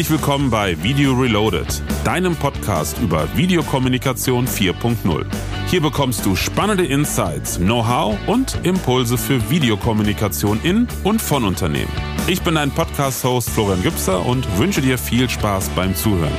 Herzlich willkommen bei Video Reloaded, deinem Podcast über Videokommunikation 4.0. Hier bekommst du spannende Insights, Know-how und Impulse für Videokommunikation in und von Unternehmen. Ich bin dein Podcast-Host Florian Gübser und wünsche dir viel Spaß beim Zuhören.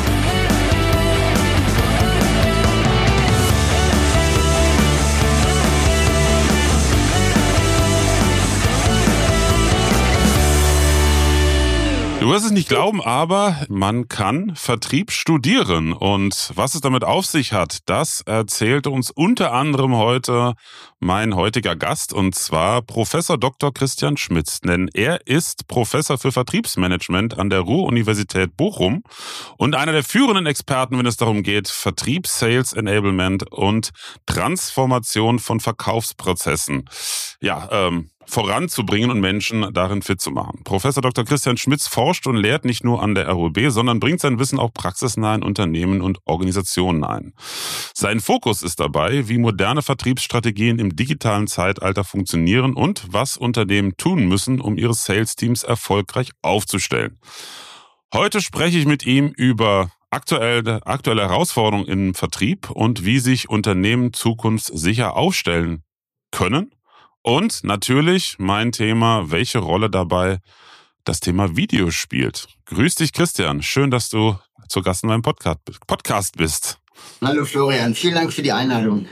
Du wirst es nicht glauben, aber man kann Vertrieb studieren. Und was es damit auf sich hat, das erzählt uns unter anderem heute mein heutiger Gast, und zwar Professor Dr. Christian Schmitz. Denn er ist Professor für Vertriebsmanagement an der Ruhr-Universität Bochum und einer der führenden Experten, wenn es darum geht, Vertrieb, Sales Enablement und Transformation von Verkaufsprozessen voranzubringen und Menschen darin fit zu machen. Professor Dr. Christian Schmitz forscht und lehrt nicht nur an der RUB, sondern bringt sein Wissen auch praxisnah in Unternehmen und Organisationen ein. Sein Fokus ist dabei, wie moderne Vertriebsstrategien im digitalen Zeitalter funktionieren und was Unternehmen tun müssen, um ihre Sales-Teams erfolgreich aufzustellen. Heute spreche ich mit ihm über aktuelle Herausforderungen im Vertrieb und wie sich Unternehmen zukunftssicher aufstellen können. Und natürlich mein Thema, welche Rolle dabei das Thema Video spielt. Grüß dich, Christian. Schön, dass du zu Gast in meinem Podcast bist. Hallo Florian, vielen Dank für die Einladung.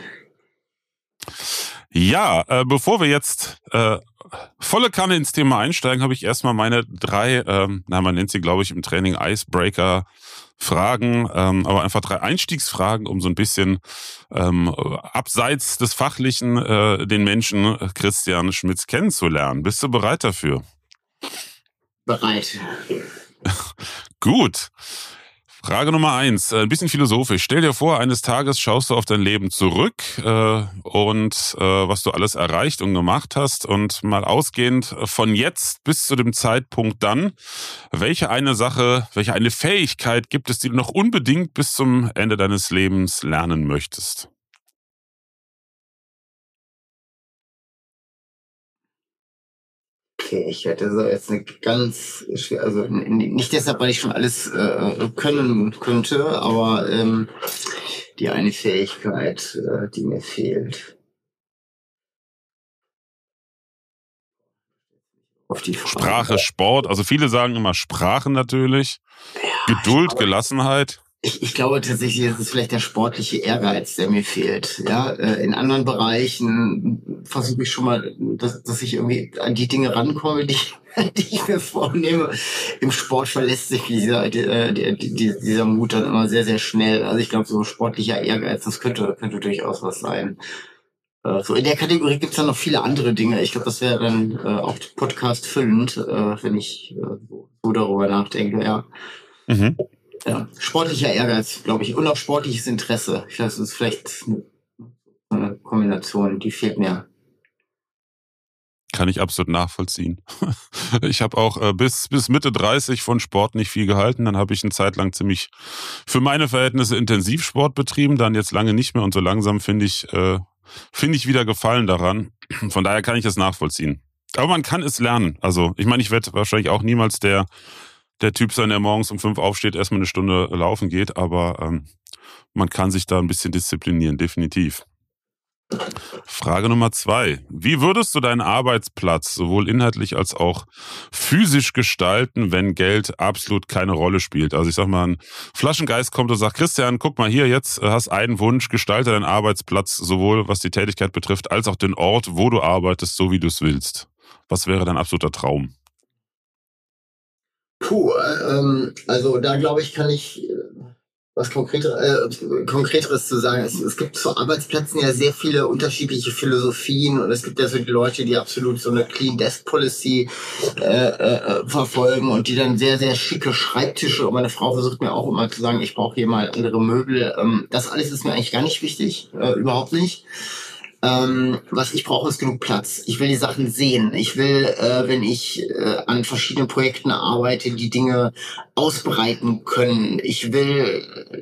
Ja, bevor wir jetzt volle Kanne ins Thema einsteigen, habe ich erstmal meine drei, man nennt sie, glaube ich, im Training Icebreaker Fragen, aber einfach 3 Einstiegsfragen, um so ein bisschen abseits des Fachlichen den Menschen Christian Schmitz kennenzulernen. Bist du bereit dafür? Bereit. Gut. Frage Nummer 1, ein bisschen philosophisch. Stell dir vor, eines Tages schaust du auf dein Leben zurück und was du alles erreicht und gemacht hast, und mal ausgehend von jetzt bis zu dem Zeitpunkt dann, welche eine Fähigkeit gibt es, die du noch unbedingt bis zum Ende deines Lebens lernen möchtest? Okay, ich hätte so jetzt eine ganz schwer, also nicht deshalb, weil ich schon alles können könnte, aber die eine Fähigkeit, die mir fehlt. Auf die Frage. Sprache, Sport, also viele sagen immer Sprachen natürlich, ja, Geduld, Gelassenheit. Ich glaube tatsächlich, das ist vielleicht der sportliche Ehrgeiz, der mir fehlt. Ja, in anderen Bereichen versuche ich schon mal, dass ich irgendwie an die Dinge rankomme, die ich mir vornehme. Im Sport verlässt sich dieser Mut dann immer sehr, sehr schnell. Also ich glaube, so sportlicher Ehrgeiz, das könnte durchaus was sein. So in der Kategorie gibt's dann noch viele andere Dinge. Ich glaube, das wäre dann auch Podcast füllend, wenn ich so darüber nachdenke, ja. Mhm. Ja, sportlicher Ehrgeiz, glaube ich, und auch sportliches Interesse. Ich weiß, das ist vielleicht eine Kombination, die fehlt mir. Kann ich absolut nachvollziehen. Ich habe auch bis Mitte 30 von Sport nicht viel gehalten. Dann habe ich eine Zeit lang ziemlich für meine Verhältnisse Intensivsport betrieben, dann jetzt lange nicht mehr, und so langsam finde ich wieder Gefallen daran. Von daher kann ich das nachvollziehen. Aber man kann es lernen. Also ich meine, ich werde wahrscheinlich auch niemals der Typ sein, der morgens um 5 aufsteht, erstmal eine Stunde laufen geht, aber man kann sich da ein bisschen disziplinieren, definitiv. Frage Nummer 2. Wie würdest du deinen Arbeitsplatz sowohl inhaltlich als auch physisch gestalten, wenn Geld absolut keine Rolle spielt? Also ich sag mal, ein Flaschengeist kommt und sagt, Christian, guck mal hier, jetzt hast einen Wunsch, gestalte deinen Arbeitsplatz sowohl was die Tätigkeit betrifft, als auch den Ort, wo du arbeitest, so wie du es willst. Was wäre dein absoluter Traum? Also da glaube ich, kann ich was Konkreteres zu sagen. Es gibt zu Arbeitsplätzen ja sehr viele unterschiedliche Philosophien, und es gibt ja so die Leute, die absolut so eine Clean Desk Policy verfolgen und die dann sehr, sehr schicke Schreibtische, und meine Frau versucht mir auch immer zu sagen, ich brauche hier mal andere Möbel. Das alles ist mir eigentlich gar nicht wichtig, überhaupt nicht. Was ich brauche, ist genug Platz. Ich will die Sachen sehen. Ich will, wenn ich an verschiedenen Projekten arbeite, die Dinge ausbreiten können. Ich will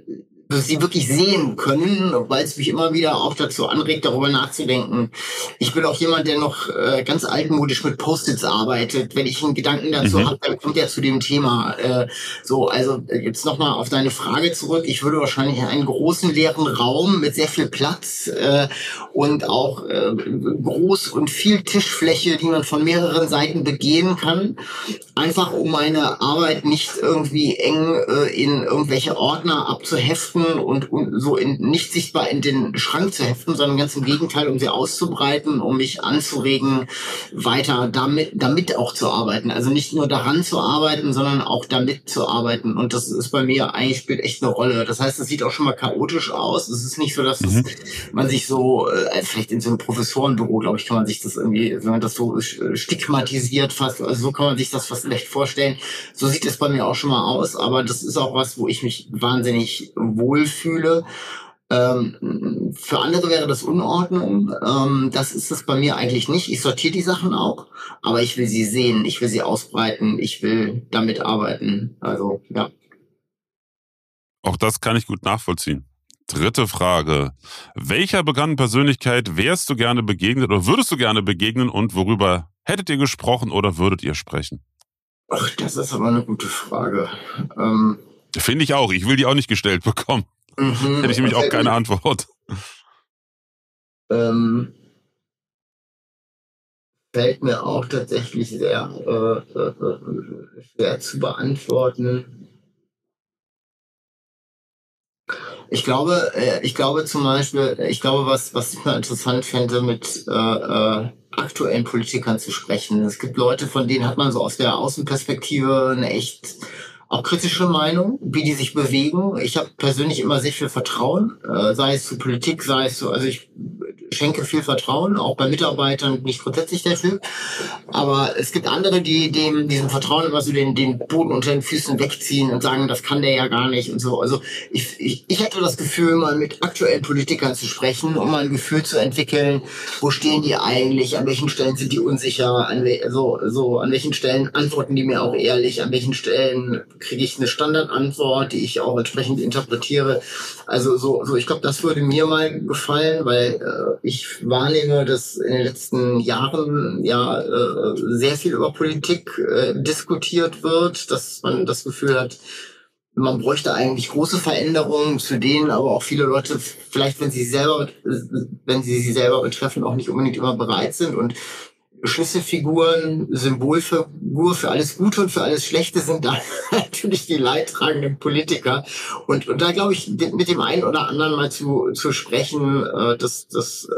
sie wirklich sehen können, weil es mich immer wieder auch dazu anregt, darüber nachzudenken. Ich bin auch jemand, der noch ganz altmodisch mit Post-its arbeitet. Wenn ich einen Gedanken dazu habe, dann kommt er zu dem Thema. Also jetzt nochmal auf deine Frage zurück. Ich würde wahrscheinlich einen großen leeren Raum mit sehr viel Platz und auch groß und viel Tischfläche, die man von mehreren Seiten begehen kann, einfach um meine Arbeit nicht irgendwie eng in irgendwelche Ordner abzuheften und so nicht sichtbar in den Schrank zu heften, sondern ganz im Gegenteil, um sie auszubreiten, um mich anzuregen, weiter damit auch zu arbeiten. Also nicht nur daran zu arbeiten, sondern auch damit zu arbeiten. Und das ist bei mir eigentlich, spielt echt eine Rolle. Das heißt, es sieht auch schon mal chaotisch aus. Es ist nicht so, dass man sich so, vielleicht in so einem Professorenbüro, glaube ich, kann man sich das irgendwie, wenn man das so stigmatisiert fast, also so kann man sich das fast schlecht vorstellen. So sieht es bei mir auch schon mal aus, aber das ist auch was, wo ich mich wahnsinnig wohlfühle. Für andere wäre das Unordnung. Das ist es bei mir eigentlich nicht. Ich sortiere die Sachen auch, aber ich will sie sehen, ich will sie ausbreiten, ich will damit arbeiten. Also, ja. Auch das kann ich gut nachvollziehen. Dritte Frage. Welcher bekannten Persönlichkeit wärst du gerne begegnet oder würdest du gerne begegnen und worüber hättet ihr gesprochen oder würdet ihr sprechen? Ach, das ist aber eine gute Frage. Finde ich auch. Ich will die auch nicht gestellt bekommen. Hätte ich nämlich auch keine Antwort. Fällt mir auch tatsächlich sehr schwer zu beantworten. Ich glaube zum Beispiel, was ich mal interessant fände, mit aktuellen Politikern zu sprechen. Es gibt Leute, von denen hat man so aus der Außenperspektive eine echt auch kritische Meinung, wie die sich bewegen. Ich habe persönlich immer sehr viel Vertrauen, sei es zu Politik, sei es zu, also ich schenke viel Vertrauen, auch bei Mitarbeitern nicht grundsätzlich dafür. Aber es gibt andere, die diesem Vertrauen immer so den Boden unter den Füßen wegziehen und sagen, das kann der ja gar nicht und so. Also ich hätte das Gefühl, mal mit aktuellen Politikern zu sprechen, um mal ein Gefühl zu entwickeln, wo stehen die eigentlich, an welchen Stellen sind die unsicher, an welchen Stellen antworten die mir auch ehrlich, an welchen Stellen kriege ich eine Standardantwort, die ich auch entsprechend interpretiere. Also ich glaube, das würde mir mal gefallen, weil ich wahrnehme, dass in den letzten Jahren sehr viel über Politik diskutiert wird, dass man das Gefühl hat, man bräuchte eigentlich große Veränderungen, zu denen aber auch viele Leute vielleicht, wenn sie sie selber betreffen, auch nicht unbedingt immer bereit sind. Und Schlüsselfiguren, Symbolfigur für alles Gute und für alles Schlechte sind da natürlich die leidtragenden Politiker. Und da glaube ich, mit dem einen oder anderen mal zu sprechen, das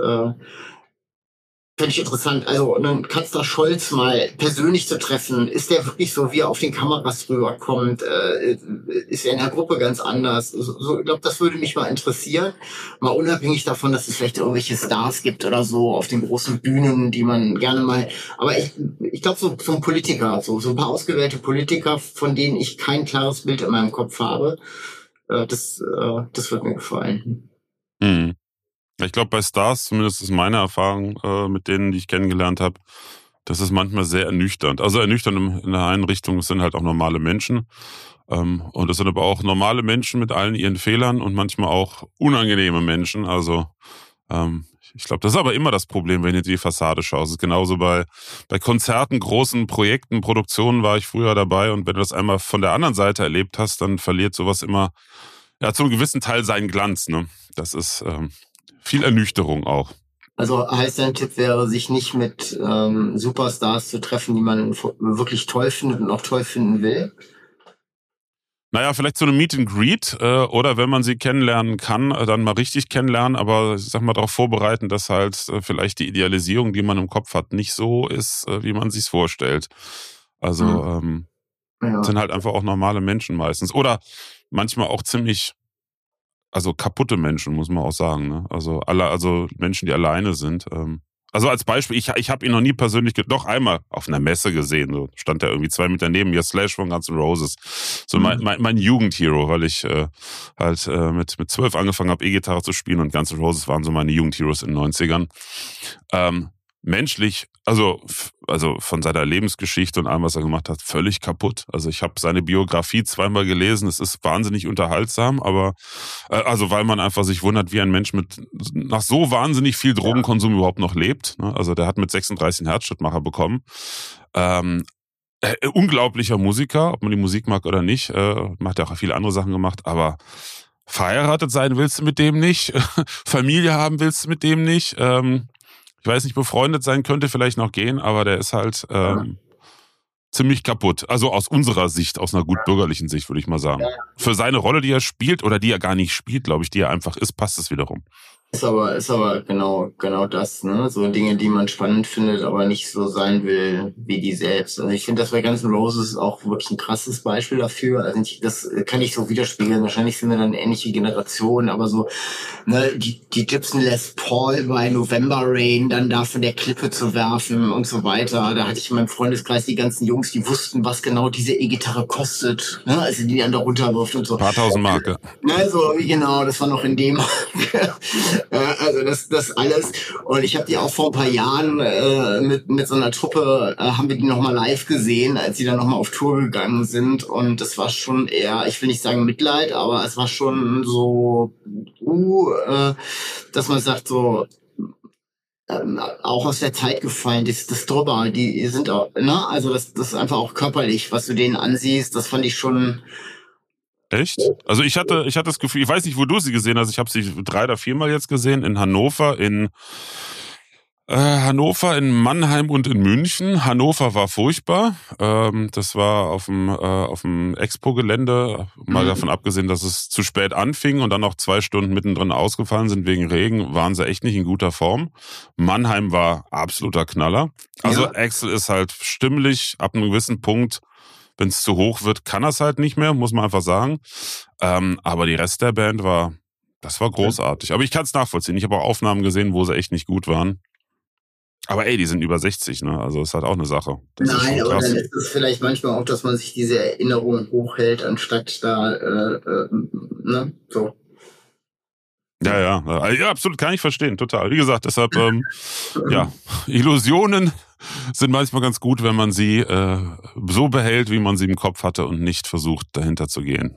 fände ich interessant. Also einen Kanzler Scholz mal persönlich zu treffen, ist der wirklich so, wie er auf den Kameras rüberkommt? Ist er in der Gruppe ganz anders? Ich glaube, das würde mich mal interessieren. Mal unabhängig davon, dass es vielleicht irgendwelche Stars gibt oder so auf den großen Bühnen, die man gerne mal... Aber ich glaube, so ein Politiker, so ein paar ausgewählte Politiker, von denen ich kein klares Bild in meinem Kopf habe, das wird mir gefallen. Mhm. Ich glaube, bei Stars, zumindest ist meine Erfahrung mit denen, die ich kennengelernt habe, das ist manchmal sehr ernüchternd. Also ernüchternd in der einen Richtung, es sind halt auch normale Menschen. Und es sind aber auch normale Menschen mit allen ihren Fehlern und manchmal auch unangenehme Menschen. Also ich glaube, das ist aber immer das Problem, wenn du die Fassade schaust. Es ist genauso bei Konzerten, großen Projekten, Produktionen war ich früher dabei. Und wenn du das einmal von der anderen Seite erlebt hast, dann verliert sowas immer zu einem gewissen Teil seinen Glanz. Ne? Das ist... viel Ernüchterung auch. Also heißt dein Tipp wäre, sich nicht mit Superstars zu treffen, die man wirklich toll findet und auch toll finden will? Naja, vielleicht so eine Meet and Greet oder wenn man sie kennenlernen kann, dann mal richtig kennenlernen, aber ich sag mal darauf vorbereiten, dass halt vielleicht die Idealisierung, die man im Kopf hat, nicht so ist, wie man sich's vorstellt. Also sind halt einfach auch normale Menschen meistens. Oder manchmal auch ziemlich... Also kaputte Menschen, muss man auch sagen. Ne? Also Menschen, die alleine sind. Also als Beispiel, ich habe ihn noch nie persönlich, doch einmal auf einer Messe gesehen. So stand er irgendwie 2 Meter neben mir, Slash von Guns N' Roses. So mein Jugendhero, weil ich mit 12 angefangen habe, E-Gitarre zu spielen und Guns N' Roses waren so meine Jugendheroes in den 90ern. menschlich, also von seiner Lebensgeschichte und allem, was er gemacht hat, völlig kaputt. Also ich habe seine Biografie zweimal gelesen. Es ist wahnsinnig unterhaltsam, aber also weil man einfach sich wundert, wie ein Mensch nach so wahnsinnig viel Drogenkonsum überhaupt noch lebt. Also der hat mit 36 einen Herzschrittmacher bekommen. Unglaublicher Musiker, ob man die Musik mag oder nicht, macht ja auch viele andere Sachen gemacht, aber verheiratet sein willst du mit dem nicht, Familie haben willst du mit dem nicht, ich weiß nicht, befreundet sein könnte vielleicht noch gehen, aber der ist halt ziemlich kaputt. Also aus unserer Sicht, aus einer gut bürgerlichen Sicht, würde ich mal sagen. Für seine Rolle, die er spielt oder die er gar nicht spielt, glaube ich, die er einfach ist, passt es wiederum. Ist aber genau das, ne? So Dinge, die man spannend findet, aber nicht so sein will wie die selbst. Also ich finde, das bei Guns N' Roses auch wirklich ein krasses Beispiel dafür. Also das kann ich so widerspiegeln. Wahrscheinlich sind wir dann ähnliche Generationen, aber so, ne, die Gibson Les Paul bei November Rain dann da von der Klippe zu werfen und so weiter. Da hatte ich in meinem Freundeskreis die ganzen Jungs, die wussten, was genau diese E-Gitarre kostet, ne? Also die dann da runterwirft und so. Ein paar tausend Mark. Also genau, das war noch in dem also das alles. Und ich habe die auch vor ein paar Jahren mit so einer Truppe, haben wir die nochmal live gesehen, als die dann nochmal auf Tour gegangen sind. Und das war schon eher, ich will nicht sagen Mitleid, aber es war schon so, dass man sagt so, auch aus der Zeit gefallen, das drüber, die sind auch, ne, also das ist einfach auch körperlich, was du denen ansiehst, das fand ich schon. Echt? Also ich hatte das Gefühl, ich weiß nicht, wo du sie gesehen hast, ich habe sie 3 oder 4 Mal jetzt gesehen, in Hannover, in Mannheim und in München. Hannover war furchtbar. Das war auf dem Expo-Gelände. Mal davon abgesehen, dass es zu spät anfing und dann noch 2 Stunden mittendrin ausgefallen sind wegen Regen, waren sie echt nicht in guter Form. Mannheim war absoluter Knaller. Also ja. Axl ist halt stimmlich ab einem gewissen Punkt. Wenn es zu hoch wird, kann er es halt nicht mehr, muss man einfach sagen. Aber die Rest der Band das war großartig. Aber ich kann es nachvollziehen. Ich habe auch Aufnahmen gesehen, wo sie echt nicht gut waren. Aber die sind über 60, ne? Also ist halt auch eine Sache. Nein, aber dann ist es vielleicht manchmal auch, dass man sich diese Erinnerungen hochhält, anstatt da, ne, so. Ja, absolut, kann ich verstehen, total. Wie gesagt, deshalb, Illusionen sind manchmal ganz gut, wenn man sie so behält, wie man sie im Kopf hatte und nicht versucht, dahinter zu gehen.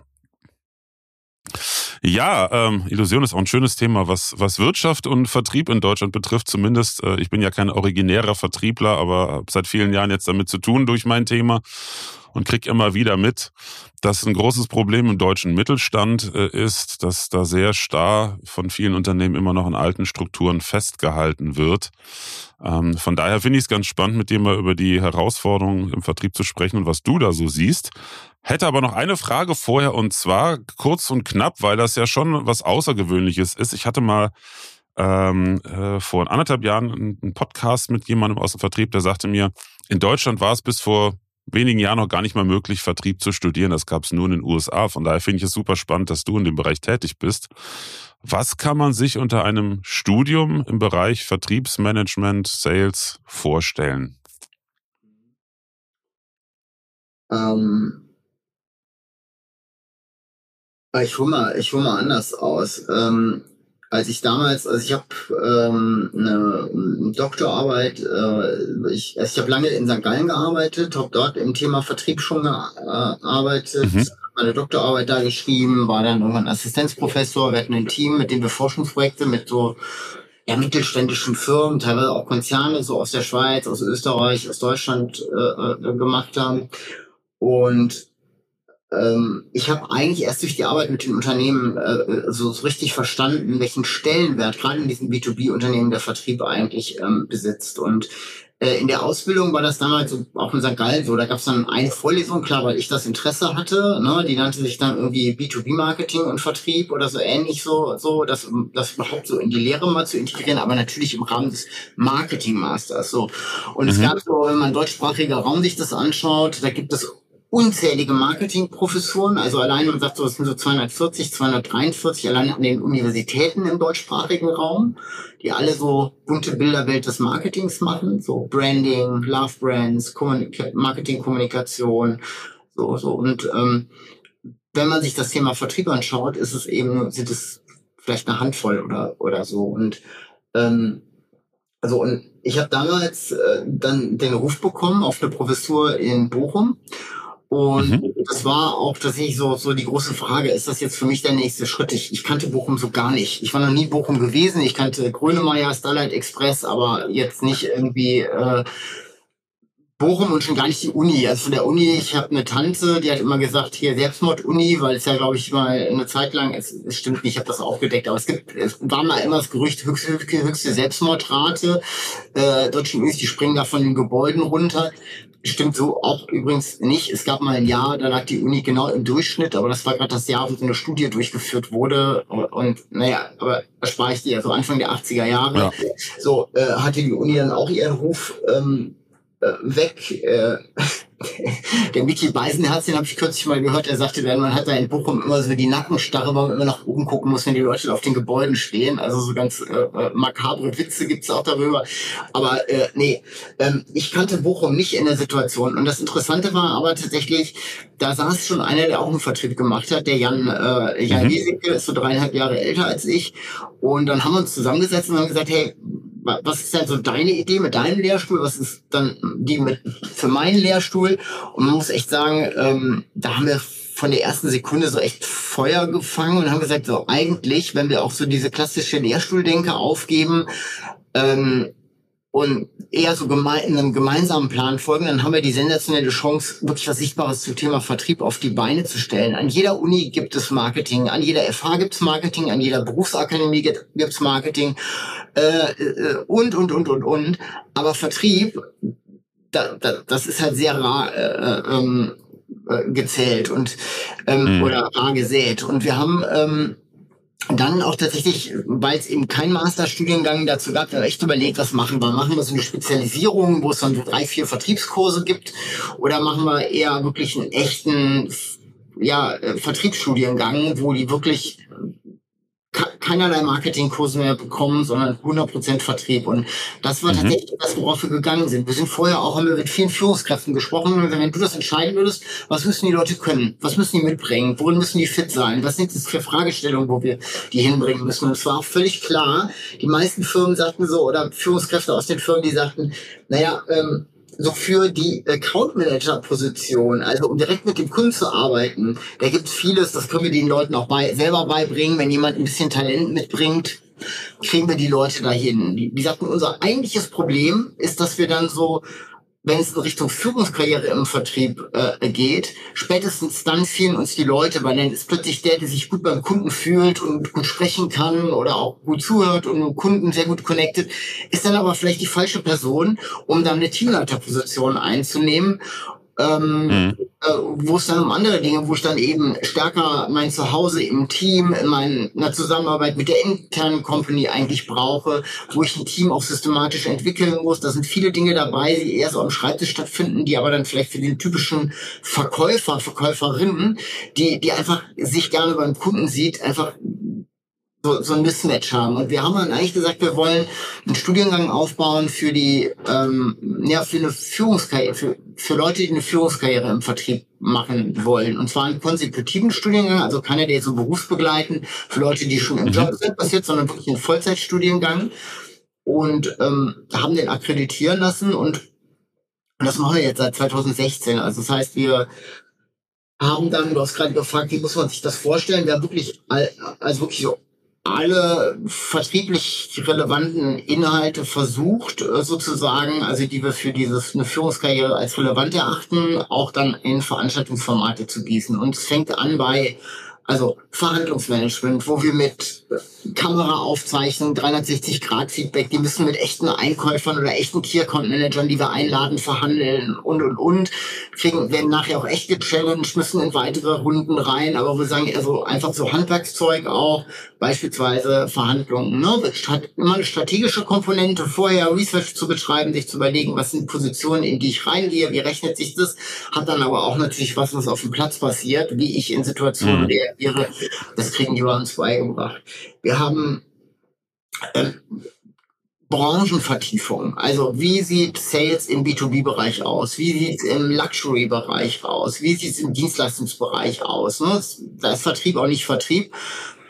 Ja, Illusion ist auch ein schönes Thema, was Wirtschaft und Vertrieb in Deutschland betrifft. Zumindest, ich bin ja kein originärer Vertriebler, aber habe seit vielen Jahren jetzt damit zu tun durch mein Thema und krieg immer wieder mit, dass ein großes Problem im deutschen Mittelstand ist, dass da sehr starr von vielen Unternehmen immer noch in alten Strukturen festgehalten wird. Von daher finde ich es ganz spannend, mit dir mal über die Herausforderungen im Vertrieb zu sprechen und was du da so siehst. Hätte aber noch eine Frage vorher und zwar kurz und knapp, weil das ja schon was Außergewöhnliches ist. Ich hatte mal vor 1,5 Jahren einen Podcast mit jemandem aus dem Vertrieb, der sagte mir, in Deutschland war es bis vor wenigen Jahren noch gar nicht mal möglich, Vertrieb zu studieren. Das gab es nur in den USA. Von daher finde ich es super spannend, dass du in dem Bereich tätig bist. Was kann man sich unter einem Studium im Bereich Vertriebsmanagement, Sales vorstellen? Ich hole mal anders aus. Ich habe eine Doktorarbeit, ich habe lange in St. Gallen gearbeitet, habe dort im Thema Vertrieb schon gearbeitet, meine Doktorarbeit da geschrieben, war dann irgendwann Assistenzprofessor, wir hatten ein Team, mit dem wir Forschungsprojekte mit so mittelständischen Firmen, teilweise auch Konzerne, so aus der Schweiz, aus Österreich, aus Deutschland gemacht haben. Und ich habe eigentlich erst durch die Arbeit mit den Unternehmen so richtig verstanden, welchen Stellenwert gerade in diesen B2B-Unternehmen der Vertrieb eigentlich besitzt. Und in der Ausbildung war das damals so, auch in St. Gallen so, da gab es dann eine Vorlesung, klar, weil ich das Interesse hatte, ne, die nannte sich dann irgendwie B2B-Marketing und Vertrieb oder so ähnlich so das überhaupt so in die Lehre mal zu integrieren, aber natürlich im Rahmen des Marketing-Masters so. Und es gab so, wenn man deutschsprachiger Raum sich das anschaut, da gibt es unzählige Marketingprofessuren, also allein man sagt so, es sind so 240, 243 allein an den Universitäten im deutschsprachigen Raum, die alle so bunte Bilderwelt des Marketings machen, so Branding, Love Brands, Marketingkommunikation, so und wenn man sich das Thema Vertrieb anschaut, sind es vielleicht eine Handvoll oder so und Also und ich habe damals dann den Ruf bekommen auf eine Professur in Bochum. Und das war auch tatsächlich so die große Frage, ist das jetzt für mich der nächste Schritt? Ich kannte Bochum so gar nicht. Ich war noch nie in Bochum gewesen. Ich kannte Grönemeyer, Starlight Express, aber jetzt nicht irgendwie Bochum und schon gar nicht die Uni. Also von der Uni, ich habe eine Tante, die hat immer gesagt, hier Selbstmord-Uni, weil es ja, glaube ich, mal eine Zeit lang, es stimmt nicht, ich habe das aufgedeckt, aber es war mal immer das Gerücht, höchste Selbstmordrate. Deutschen Unis, die springen da von den Gebäuden runter. Stimmt so auch übrigens nicht. Es gab mal ein Jahr, da lag die Uni genau im Durchschnitt, aber das war gerade das Jahr, wo so eine Studie durchgeführt wurde. Und naja, aber erspare ich dir, also Anfang der 80er Jahre, ja. So hatte die Uni dann auch ihren Ruf weg. Der Micky Beisenherz, den habe ich kürzlich mal gehört, der sagte dann, man hat da in Bochum immer so die Nackenstarre, weil man immer nach oben gucken muss, wenn die Leute auf den Gebäuden stehen. Also so ganz makabre Witze gibt's auch darüber. Aber ich kannte Bochum nicht in der Situation. Und das Interessante war aber tatsächlich, da saß schon einer, der auch einen Vertrieb gemacht hat, der Jan Wieseke, ist so 3,5 Jahre älter als ich. Und dann haben wir uns zusammengesetzt und haben gesagt, hey, was ist denn so deine Idee mit deinem Lehrstuhl? Was ist dann die für meinen Lehrstuhl? Und man muss echt sagen, da haben wir von der ersten Sekunde so echt Feuer gefangen und haben gesagt, so eigentlich, wenn wir auch so diese klassische Lehrstuhldenke aufgeben, und eher so einem gemeinsamen Plan folgen, dann haben wir die sensationelle Chance, wirklich was Sichtbares zum Thema Vertrieb auf die Beine zu stellen. An jeder Uni gibt es Marketing, an jeder FH gibt es Marketing, an jeder Berufsakademie gibt es Marketing und. Aber Vertrieb, das ist halt sehr rar gezählt und oder rar gesät. Und wir haben dann auch tatsächlich, weil es eben keinen Masterstudiengang dazu gab, wir haben echt überlegt, was machen wir? Machen wir so eine Spezialisierung, wo es dann so 3, 4 Vertriebskurse gibt? Oder machen wir eher wirklich einen echten Vertriebsstudiengang, wo die wirklich keinerlei Marketingkurse mehr bekommen, sondern 100% Vertrieb. Und das war tatsächlich das, worauf wir gegangen sind. Wir sind vorher auch, haben wir mit vielen Führungskräften gesprochen. Und wenn du das entscheiden würdest, was müssen die Leute können? Was müssen die mitbringen? Worin müssen die fit sein? Was sind das für Fragestellungen, wo wir die hinbringen müssen? Und es war auch völlig klar, die meisten Firmen sagten so, oder Führungskräfte aus den Firmen, die sagten, so für die Account Manager Position, also um direkt mit dem Kunden zu arbeiten, da gibt es vieles, das können wir den Leuten auch selber beibringen. Wenn jemand ein bisschen Talent mitbringt, kriegen wir die Leute dahin. Die sagten, unser eigentliches Problem ist, dass wir dann so, wenn es in Richtung Führungskarriere im Vertrieb geht, spätestens dann fehlen uns die Leute, weil dann ist plötzlich der sich gut beim Kunden fühlt und gut sprechen kann oder auch gut zuhört und mit dem Kunden sehr gut connected, ist dann aber vielleicht die falsche Person, um dann eine Teamleiterposition einzunehmen. Wo es dann um andere Dinge, wo ich dann eben stärker mein Zuhause im Team, in meiner Zusammenarbeit mit der internen Company eigentlich brauche, wo ich ein Team auch systematisch entwickeln muss. Da sind viele Dinge dabei, die eher so am Schreibtisch stattfinden, die aber dann vielleicht für den typischen Verkäuferinnen, die einfach sich gerne beim Kunden sieht, einfach so ein Mismatch haben. Und wir haben dann eigentlich gesagt, wir wollen einen Studiengang aufbauen für die, für eine Führungskarriere, für Leute, die eine Führungskarriere im Vertrieb machen wollen. Und zwar einen konsekutiven Studiengang, also keiner, der so berufsbegleitend für Leute, die schon im Job sind, passiert, sondern wirklich einen Vollzeitstudiengang. Und haben den akkreditieren lassen und das machen wir jetzt seit 2016. Also das heißt, wir haben dann, du hast gerade gefragt, wie muss man sich das vorstellen? Wir haben wirklich, wirklich so alle vertrieblich relevanten Inhalte versucht, sozusagen, also die wir für eine Führungskarriere als relevant erachten, auch dann in Veranstaltungsformate zu gießen. Und es fängt an bei Verhandlungsmanagement, wo wir mit Kameraaufzeichnung, 360-Grad-Feedback, die müssen mit echten Einkäufern oder echten Key-Account-Managern, die wir einladen, verhandeln und. Werden nachher auch echt gechallenged, müssen in weitere Runden rein, aber wir sagen also einfach so Handwerkszeug auch, beispielsweise Verhandlungen. Ne? Hat immer eine strategische Komponente, vorher Research zu betreiben, sich zu überlegen, was sind Positionen, in die ich reingehe, wie rechnet sich das, hat dann aber auch natürlich was auf dem Platz passiert, wie ich in Situationen reagiere, das kriegen die bei uns beigebracht. Wir haben Branchenvertiefung. Also wie sieht Sales im B2B-Bereich aus? Wie sieht es im Luxury-Bereich aus? Wie sieht es im Dienstleistungsbereich aus? Ne? Da ist Vertrieb auch nicht Vertrieb.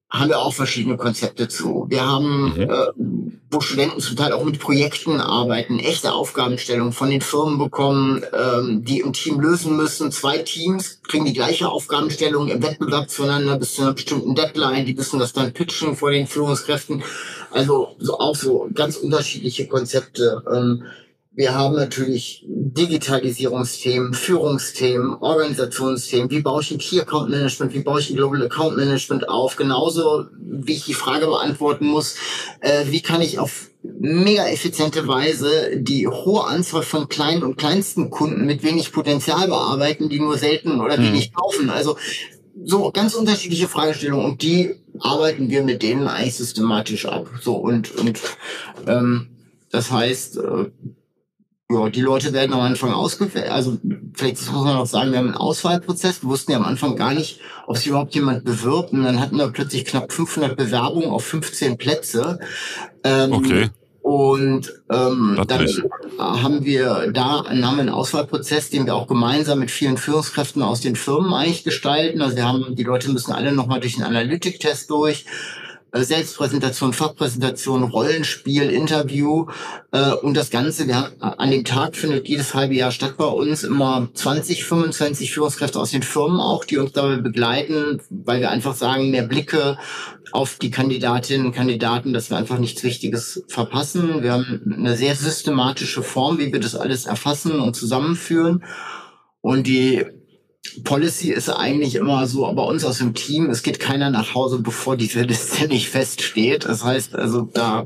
haben wir auch verschiedene Konzepte zu. Wir haben, wo Studenten zum Teil auch mit Projekten arbeiten, echte Aufgabenstellungen von den Firmen bekommen, die im Team lösen müssen. 2 Teams kriegen die gleiche Aufgabenstellung im Wettbewerb zueinander bis zu einer bestimmten Deadline. Die müssen das dann pitchen vor den Führungskräften. Also auch so ganz unterschiedliche Konzepte. Wir haben natürlich Digitalisierungsthemen, Führungsthemen, Organisationsthemen. Wie baue ich ein Key Account Management? Wie baue ich ein Global Account Management auf? Genauso wie ich die Frage beantworten muss, wie kann ich auf mega effiziente Weise die hohe Anzahl von kleinen und kleinsten Kunden mit wenig Potenzial bearbeiten, die nur selten oder wenig kaufen. Also so ganz unterschiedliche Fragestellungen und die arbeiten wir mit denen eigentlich systematisch ab. So und das heißt, ja, die Leute werden am Anfang ausgewählt. Also vielleicht muss man auch sagen, wir haben einen Auswahlprozess. Wir wussten ja am Anfang gar nicht, ob sich überhaupt jemand bewirbt. Und dann hatten wir plötzlich knapp 500 Bewerbungen auf 15 Plätze. Okay. Und dann haben wir einen Auswahlprozess, den wir auch gemeinsam mit vielen Führungskräften aus den Firmen eigentlich gestalten. Also die Leute müssen alle nochmal durch einen Analytik-Test durch. Selbstpräsentation, Fachpräsentation, Rollenspiel, Interview und das Ganze. An dem Tag findet jedes halbe Jahr statt bei uns immer 20, 25 Führungskräfte aus den Firmen auch, die uns dabei begleiten, weil wir einfach sagen, mehr Blicke auf die Kandidatinnen und Kandidaten, dass wir einfach nichts Wichtiges verpassen. Wir haben eine sehr systematische Form, wie wir das alles erfassen und zusammenführen. Und die Policy ist eigentlich immer so, bei uns aus dem Team, es geht keiner nach Hause, bevor diese Liste nicht feststeht. Das heißt, also da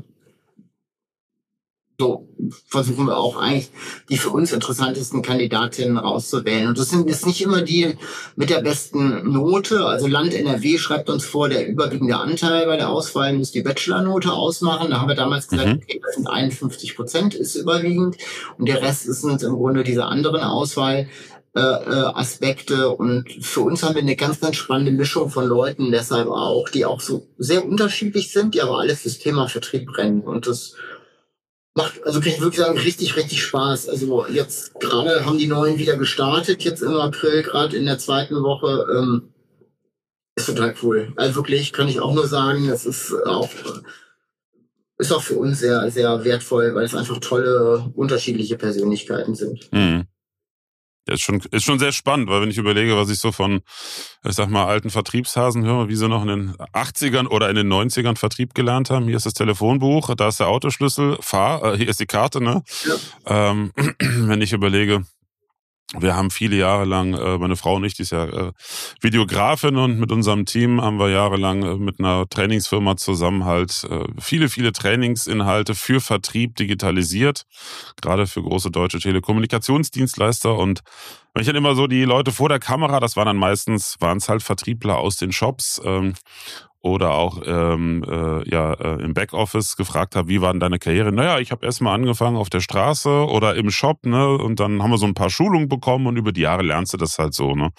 so versuchen wir auch eigentlich die für uns interessantesten Kandidatinnen rauszuwählen. Und das sind jetzt nicht immer die mit der besten Note. Also Land NRW schreibt uns vor, der überwiegende Anteil bei der Auswahl muss die Bachelornote ausmachen. Da haben wir damals gesagt, okay, das sind 51% ist überwiegend. Und der Rest sind im Grunde diese anderen Auswahl. Aspekte und für uns haben wir eine ganz, ganz spannende Mischung von Leuten, deshalb auch, die auch so sehr unterschiedlich sind, die aber alles fürs Thema Vertrieb brennen und das macht, also kann ich wirklich sagen, richtig, richtig Spaß. Also jetzt gerade haben die Neuen wieder gestartet, jetzt im April, gerade in der 2. Woche, ist total cool. Also wirklich, kann ich auch nur sagen, es ist auch für uns sehr, sehr wertvoll, weil es einfach tolle, unterschiedliche Persönlichkeiten sind. Ja, ist schon sehr spannend, weil wenn ich überlege, was ich so von, ich sag mal, alten Vertriebshasen höre, wie sie noch in den 80ern oder in den 90ern Vertrieb gelernt haben. Hier ist das Telefonbuch, da ist der Autoschlüssel, hier ist die Karte, ne? Ja. Wenn ich überlege, wir haben viele Jahre lang, meine Frau und ich, die ist ja Videografin und mit unserem Team haben wir jahrelang mit einer Trainingsfirma zusammen halt viele, viele Trainingsinhalte für Vertrieb digitalisiert, gerade für große deutsche Telekommunikationsdienstleister. Und wenn ich dann immer so die Leute vor der Kamera, das waren es halt Vertriebler aus den Shops, oder auch im Backoffice gefragt habe, wie war denn deine Karriere? Naja, ich habe erstmal angefangen auf der Straße oder im Shop, ne? Und dann haben wir so ein paar Schulungen bekommen und über die Jahre lernst du das halt so, ne?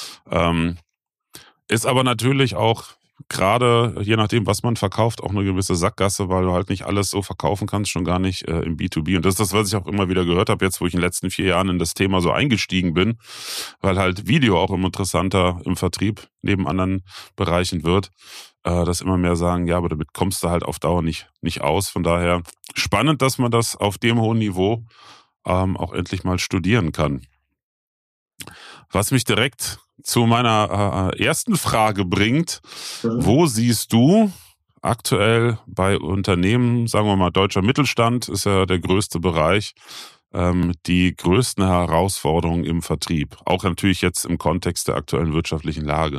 Ist aber natürlich auch gerade, je nachdem, was man verkauft, auch eine gewisse Sackgasse, weil du halt nicht alles so verkaufen kannst, schon gar nicht im B2B. Und das ist das, was ich auch immer wieder gehört habe, jetzt wo ich in den letzten 4 Jahren in das Thema so eingestiegen bin, weil halt Video auch immer interessanter im Vertrieb neben anderen Bereichen wird. Dass immer mehr sagen, ja, aber damit kommst du halt auf Dauer nicht aus. Von daher spannend, dass man das auf dem hohen Niveau auch endlich mal studieren kann. Was mich direkt zu meiner ersten Frage bringt, wo siehst du aktuell bei Unternehmen, sagen wir mal deutscher Mittelstand, ist ja der größte Bereich, die größten Herausforderungen im Vertrieb? Auch natürlich jetzt im Kontext der aktuellen wirtschaftlichen Lage.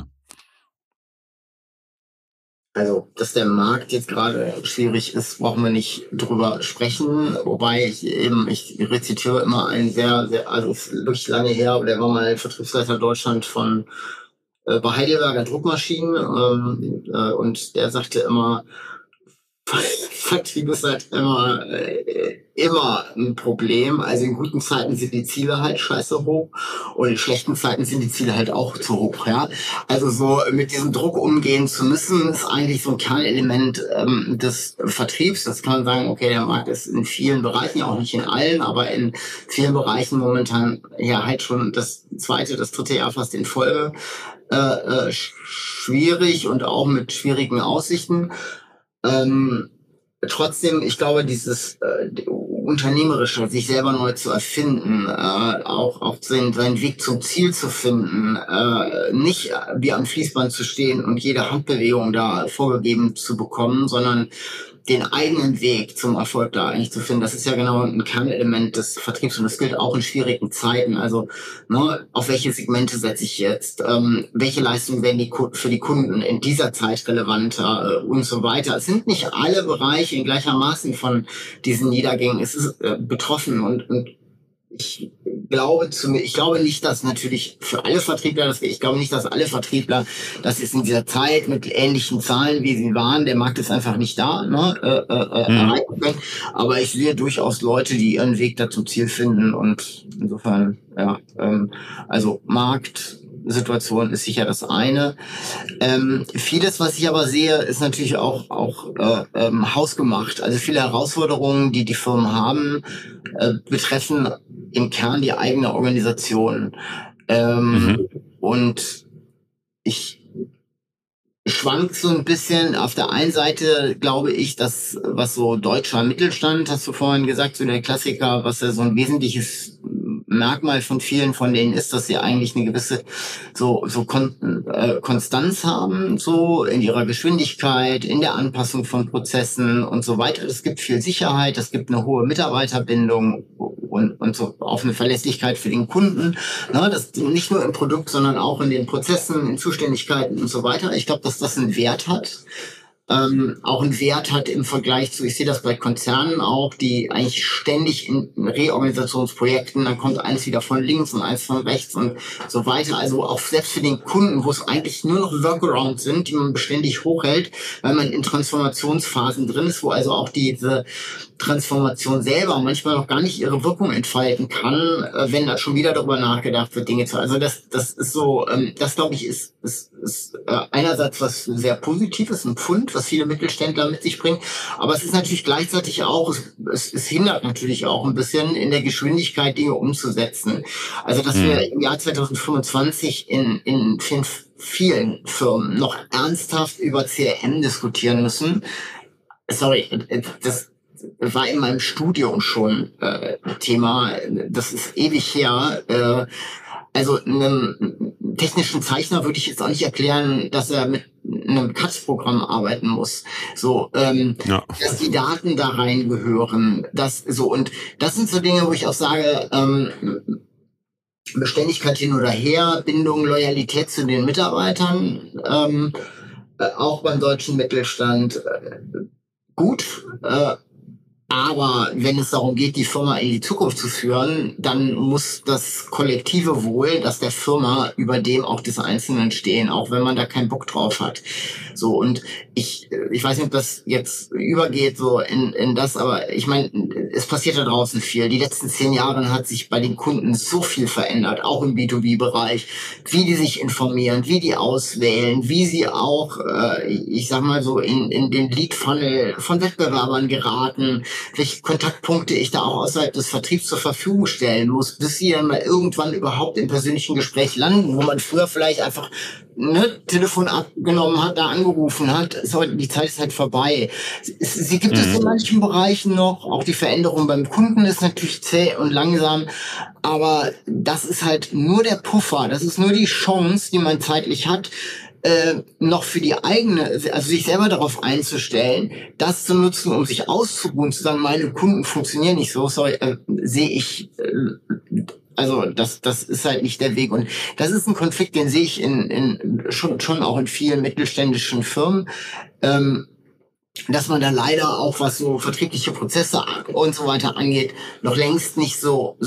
Also, dass der Markt jetzt gerade schwierig ist, brauchen wir nicht drüber sprechen. Wobei ich rezitiere immer einen sehr, sehr, also ist wirklich lange her, aber der war mal Vertriebsleiter Deutschland bei Heidelberger Druckmaschinen und der sagte immer, Vertrieb ist halt immer ein Problem. Also in guten Zeiten sind die Ziele halt scheiße hoch und in schlechten Zeiten sind die Ziele halt auch zu hoch, ja. Also so mit diesem Druck umgehen zu müssen, ist eigentlich so ein Kernelement des Vertriebs. Das kann man sagen, okay, der Markt ist in vielen Bereichen, auch nicht in allen, aber in vielen Bereichen momentan ja halt schon das 2., das 3. Jahr fast in Folge schwierig und auch mit schwierigen Aussichten. Trotzdem, ich glaube, dieses Unternehmerische, sich selber neu zu erfinden, auch seinen Weg zum Ziel zu finden, nicht wie am Fließband zu stehen und jede Handbewegung da vorgegeben zu bekommen, sondern den eigenen Weg zum Erfolg da eigentlich zu finden. Das ist ja genau ein Kernelement des Vertriebs und das gilt auch in schwierigen Zeiten. Also, ne, auf welche Segmente setze ich jetzt? Welche Leistungen werden für die Kunden in dieser Zeit relevanter und so weiter. Es sind nicht alle Bereiche in gleichermaßen von diesen Niedergängen. Es ist betroffen und ich glaube nicht, dass natürlich für alle Vertriebler ich glaube nicht, dass alle Vertriebler das ist in dieser Zeit mit ähnlichen Zahlen, wie sie waren, der Markt ist einfach nicht da, ne, erreichen können. Aber ich sehe durchaus Leute, die ihren Weg da zum Ziel finden und insofern, ja, also Marktsituation ist sicher das eine. Vieles, was ich aber sehe, ist natürlich auch hausgemacht. Also viele Herausforderungen, die Firmen haben, betreffen im Kern die eigene Organisation. Und ich schwankt so ein bisschen. Auf der einen Seite glaube ich, dass was so deutscher Mittelstand, hast du vorhin gesagt, so der Klassiker, was ja so ein wesentliches Merkmal von vielen von denen ist, dass sie eigentlich eine gewisse Konstanz haben, so in ihrer Geschwindigkeit, in der Anpassung von Prozessen und so weiter. Es gibt viel Sicherheit, es gibt eine hohe Mitarbeiterbindung und so auch eine Verlässlichkeit für den Kunden. Ne, das nicht nur im Produkt, sondern auch in den Prozessen, in Zuständigkeiten und so weiter. Ich glaube, dass das einen Wert hat. Auch einen Wert hat im Vergleich zu, ich sehe das bei Konzernen auch, die eigentlich ständig in Reorganisationsprojekten, dann kommt eins wieder von links und eins von rechts und so weiter. Also auch selbst für den Kunden, wo es eigentlich nur noch Workarounds sind, die man beständig hochhält, weil man in Transformationsphasen drin ist, wo also auch diese Transformation selber manchmal noch gar nicht ihre Wirkung entfalten kann, wenn da schon wieder darüber nachgedacht wird, Dinge zu. Also das ist so, das glaube ich ist einerseits was sehr Positives, ein Pfund, was viele Mittelständler mit sich bringen, aber es ist natürlich gleichzeitig auch, es hindert natürlich auch ein bisschen in der Geschwindigkeit, Dinge umzusetzen. Also dass wir im Jahr 2025 in vielen Firmen noch ernsthaft über CRM diskutieren müssen. Sorry, das war in meinem Studium schon Thema. Das ist ewig her. Also einem technischen Zeichner würde ich jetzt auch nicht erklären, dass er mit einem CAD-Programm arbeiten muss. So, dass die Daten da reingehören. Und das sind so Dinge, wo ich auch sage, Beständigkeit hin oder her, Bindung, Loyalität zu den Mitarbeitern, auch beim deutschen Mittelstand gut. Aber wenn es darum geht, die Firma in die Zukunft zu führen, dann muss das kollektive Wohl, das der Firma über dem auch des Einzelnen stehen, auch wenn man da keinen Bock drauf hat. So, und ich weiß nicht, ob das jetzt übergeht so in das, aber ich meine, es passiert da draußen viel. Die letzten 10 Jahre hat sich bei den Kunden so viel verändert, auch im B2B-Bereich, wie die sich informieren, wie die auswählen, wie sie auch, ich sag mal so, in den Lead-Funnel von Wettbewerbern geraten, welche Kontaktpunkte ich da auch außerhalb des Vertriebs zur Verfügung stellen muss, bis sie dann mal irgendwann überhaupt im persönlichen Gespräch landen, wo man früher vielleicht einfach Telefon abgenommen hat, da angerufen hat. Die Zeit ist halt vorbei. Sie gibt es in manchen Bereichen noch. Auch die Veränderung beim Kunden ist natürlich zäh und langsam. Aber das ist halt nur der Puffer. Das ist nur die Chance, die man zeitlich hat, noch für die eigene, also sich selber darauf einzustellen, das zu nutzen, um sich auszuruhen, zu sagen, meine Kunden funktionieren nicht so, sehe ich, also das ist halt nicht der Weg. Und das ist ein Konflikt, den sehe ich schon auch in vielen mittelständischen Firmen, dass man da leider auch, was so vertriebliche Prozesse und so weiter angeht, noch längst nicht so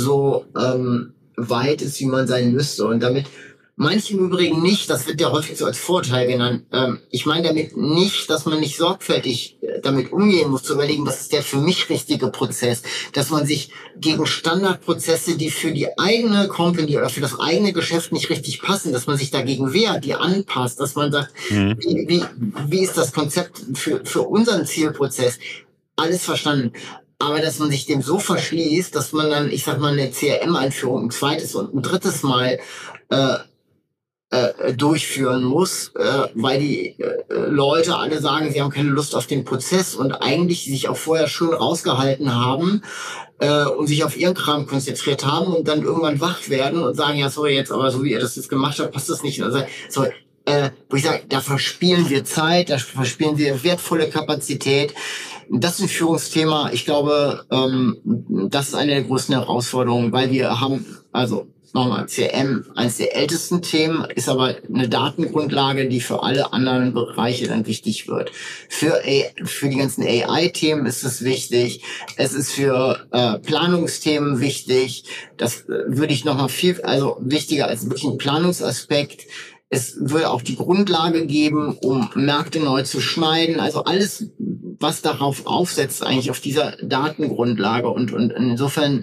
weit ist, wie man sein müsste. Und damit manche im Übrigen nicht, das wird ja häufig so als Vorteil genannt. Ich meine damit nicht, dass man nicht sorgfältig damit umgehen muss, zu überlegen, was ist der für mich richtige Prozess, dass man sich gegen Standardprozesse, die für die eigene Company oder für das eigene Geschäft nicht richtig passen, dass man sich dagegen wehrt, die anpasst, dass man sagt, wie ist das Konzept für unseren Zielprozess? Alles verstanden. Aber dass man sich dem so verschließt, dass man dann, ich sag mal, eine CRM-Einführung ein zweites und ein drittes Mal durchführen muss, weil die Leute alle sagen, sie haben keine Lust auf den Prozess und eigentlich sich auch vorher schön rausgehalten haben und sich auf ihren Kram konzentriert haben und dann irgendwann wach werden und sagen, ja, sorry, jetzt aber so wie ihr das jetzt gemacht habt, passt das nicht. Also, so, wo ich sage, da verspielen wir Zeit, da verspielen wir wertvolle Kapazität. Das ist ein Führungsthema. Ich glaube, das ist eine der größten Herausforderungen, weil wir haben, also nochmal, CRM, eines der ältesten Themen, ist aber eine Datengrundlage, die für alle anderen Bereiche dann wichtig wird. Für die ganzen AI-Themen ist es wichtig. Es ist für Planungsthemen wichtig. Das würde ich nochmal also wichtiger als wirklich ein Planungsaspekt. Es würde auch die Grundlage geben, um Märkte neu zu schneiden. Also alles, was darauf aufsetzt, eigentlich auf dieser Datengrundlage. Und insofern,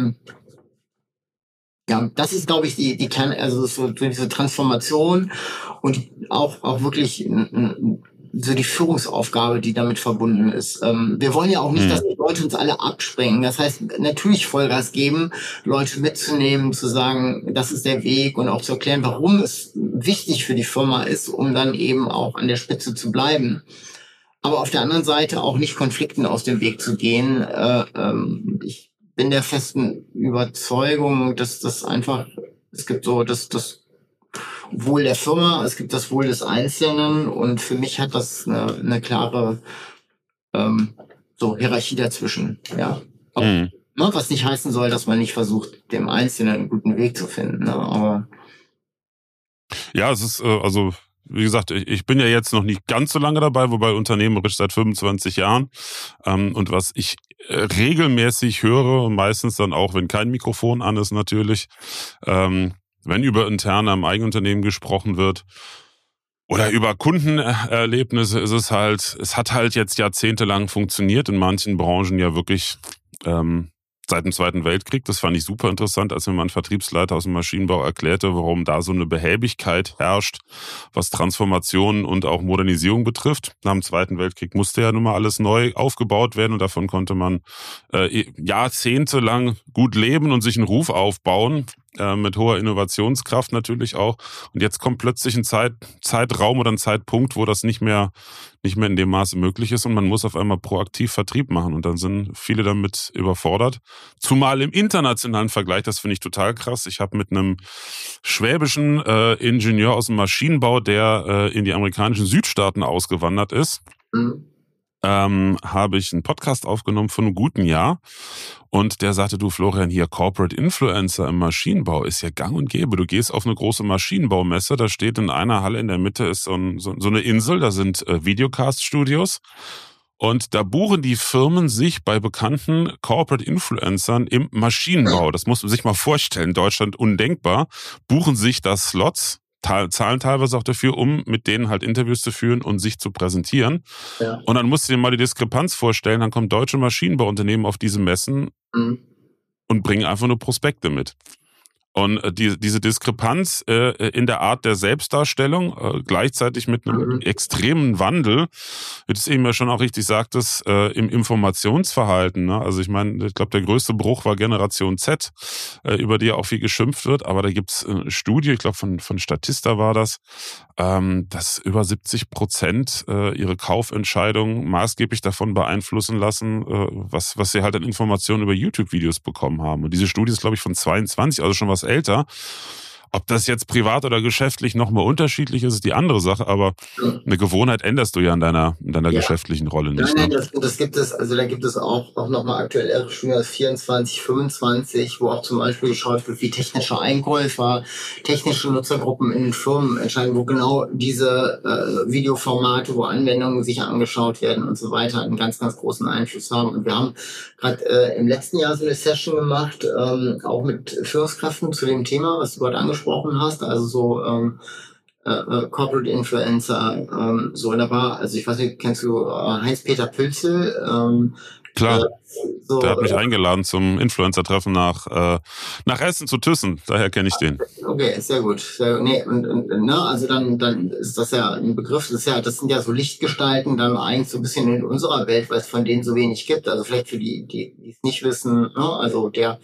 ja, das ist, glaube ich, die Kern, also so diese Transformation und auch wirklich so die Führungsaufgabe, die damit verbunden ist. Wir wollen ja auch nicht, dass die Leute uns alle abspringen. Das heißt, natürlich Vollgas geben, Leute mitzunehmen, zu sagen, das ist der Weg und auch zu erklären, warum es wichtig für die Firma ist, um dann eben auch an der Spitze zu bleiben. Aber auf der anderen Seite auch nicht Konflikten aus dem Weg zu gehen. Ich bin der festen Überzeugung, dass das einfach, es gibt so das Wohl der Firma, es gibt das Wohl des Einzelnen und für mich hat das eine klare so Hierarchie dazwischen. Ja. Ne, was nicht heißen soll, dass man nicht versucht, dem Einzelnen einen guten Weg zu finden. Ne? Aber ja, es ist also wie gesagt, ich bin ja jetzt noch nicht ganz so lange dabei, wobei unternehmerisch seit 25 Jahren. Und was ich regelmäßig höre, meistens dann auch, wenn kein Mikrofon an ist natürlich, wenn über interne am Eigenunternehmen gesprochen wird oder über Kundenerlebnisse, ist es halt, es hat halt jetzt jahrzehntelang funktioniert, in manchen Branchen ja wirklich seit dem Zweiten Weltkrieg. Das fand ich super interessant, als mir mein Vertriebsleiter aus dem Maschinenbau erklärte, warum da so eine Behäbigkeit herrscht, was Transformation und auch Modernisierung betrifft. Nach dem Zweiten Weltkrieg musste ja nun mal alles neu aufgebaut werden und davon konnte man jahrzehntelang gut leben und sich einen Ruf aufbauen, mit hoher Innovationskraft natürlich auch. Und jetzt kommt plötzlich ein Zeitraum oder ein Zeitpunkt, wo das nicht mehr in dem Maße möglich ist und man muss auf einmal proaktiv Vertrieb machen und dann sind viele damit überfordert. Zumal im internationalen Vergleich, das finde ich total krass. Ich habe mit einem schwäbischen Ingenieur aus dem Maschinenbau, der in die amerikanischen Südstaaten ausgewandert ist, habe ich einen Podcast aufgenommen von einem guten Jahr. Und der sagte, du Florian, hier Corporate Influencer im Maschinenbau ist ja gang und gäbe. Du gehst auf eine große Maschinenbaumesse, da steht in einer Halle in der Mitte ist so eine Insel, da sind Videocast-Studios. Und da buchen die Firmen sich bei bekannten Corporate Influencern im Maschinenbau. Das muss man sich mal vorstellen, Deutschland undenkbar, buchen sich da Slots, zahlen teilweise auch dafür, um mit denen halt Interviews zu führen und sich zu präsentieren. Ja. Und dann musst du dir mal die Diskrepanz vorstellen, dann kommen deutsche Maschinenbauunternehmen auf diese Messen und bringen einfach nur Prospekte mit. Und diese Diskrepanz in der Art der Selbstdarstellung, gleichzeitig mit einem extremen Wandel, wie du es eben ja schon auch richtig sagtest, im Informationsverhalten. Ne? Also ich meine, ich glaube, der größte Bruch war Generation Z, über die ja auch viel geschimpft wird. Aber da gibt's eine Studie, ich glaube von Statista war das, dass über 70% ihre Kaufentscheidung maßgeblich davon beeinflussen lassen, was sie halt an Informationen über YouTube-Videos bekommen haben. Und diese Studie ist, glaube ich, von 22, also schon was älter. Ob das jetzt privat oder geschäftlich nochmal unterschiedlich ist, ist die andere Sache, aber eine Gewohnheit änderst du ja in deiner geschäftlichen Rolle nicht. Nein, das gibt es, also da gibt es auch nochmal aktuellere Studien als 24, 25, wo auch zum Beispiel geschaut wird, wie technische Einkäufer, technische Nutzergruppen in den Firmen entscheiden, wo genau diese Videoformate, wo Anwendungen sich angeschaut werden und so weiter, einen ganz, ganz großen Einfluss haben. Und wir haben gerade im letzten Jahr so eine Session gemacht, auch mit Führungskräften zu dem Thema, was du gerade angesprochen hast, also so Corporate Influencer, so da war, also ich weiß nicht, kennst du Heinz-Peter Pülzel? Klar, so, der hat mich eingeladen zum Influencer-Treffen nach Essen zu Thyssen, daher kenne ich den. Okay, sehr gut. Nee, also dann ist das ja ein Begriff, das sind ja so Lichtgestalten dann eigentlich so ein bisschen in unserer Welt, weil es von denen so wenig gibt, also vielleicht für die es nicht wissen, ne? Also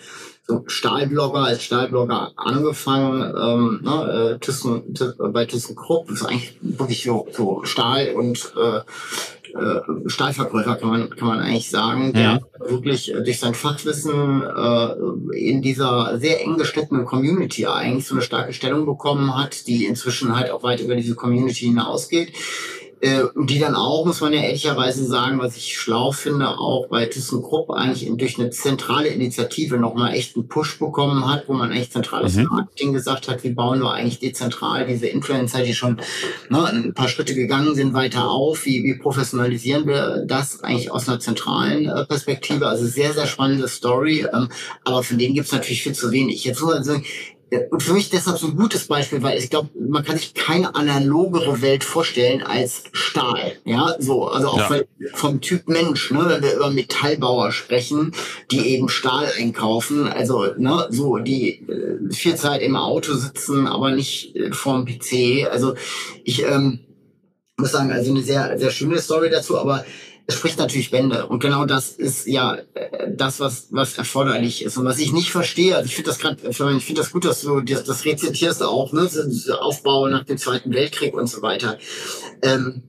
so als Stahlblogger angefangen, bei ThyssenKrupp, das ist eigentlich wirklich so Stahl und Stahlverkäufer kann man eigentlich sagen, der wirklich durch sein Fachwissen in dieser sehr eng geschnittenen Community eigentlich so eine starke Stellung bekommen hat, die inzwischen halt auch weit über diese Community hinausgeht. Die dann auch, muss man ja ehrlicherweise sagen, was ich schlau finde, auch bei ThyssenKrupp eigentlich durch eine zentrale Initiative nochmal echt einen Push bekommen hat, wo man eigentlich zentrales Marketing gesagt hat, wie bauen wir eigentlich dezentral diese Influencer, die schon ein paar Schritte gegangen sind, weiter auf, wie professionalisieren wir das eigentlich aus einer zentralen Perspektive. Also sehr, sehr spannende Story, aber von denen gibt es natürlich viel zu wenig. Jetzt muss man sagen, und für mich deshalb so ein gutes Beispiel, weil ich glaube, man kann sich keine analogere Welt vorstellen als Stahl. Ja, so, also auch vom Typ Mensch, ne, wenn wir über Metallbauer sprechen, die eben Stahl einkaufen, also, ne, so, die viel Zeit im Auto sitzen, aber nicht vorm PC. Also, ich muss sagen, also eine sehr, sehr schöne Story dazu, aber es spricht natürlich Bände. Und genau das ist ja das, was erforderlich ist. Und was ich nicht verstehe, also ich finde das gut, dass du das rezitierst auch, ne, Aufbau nach dem Zweiten Weltkrieg und so weiter. Eine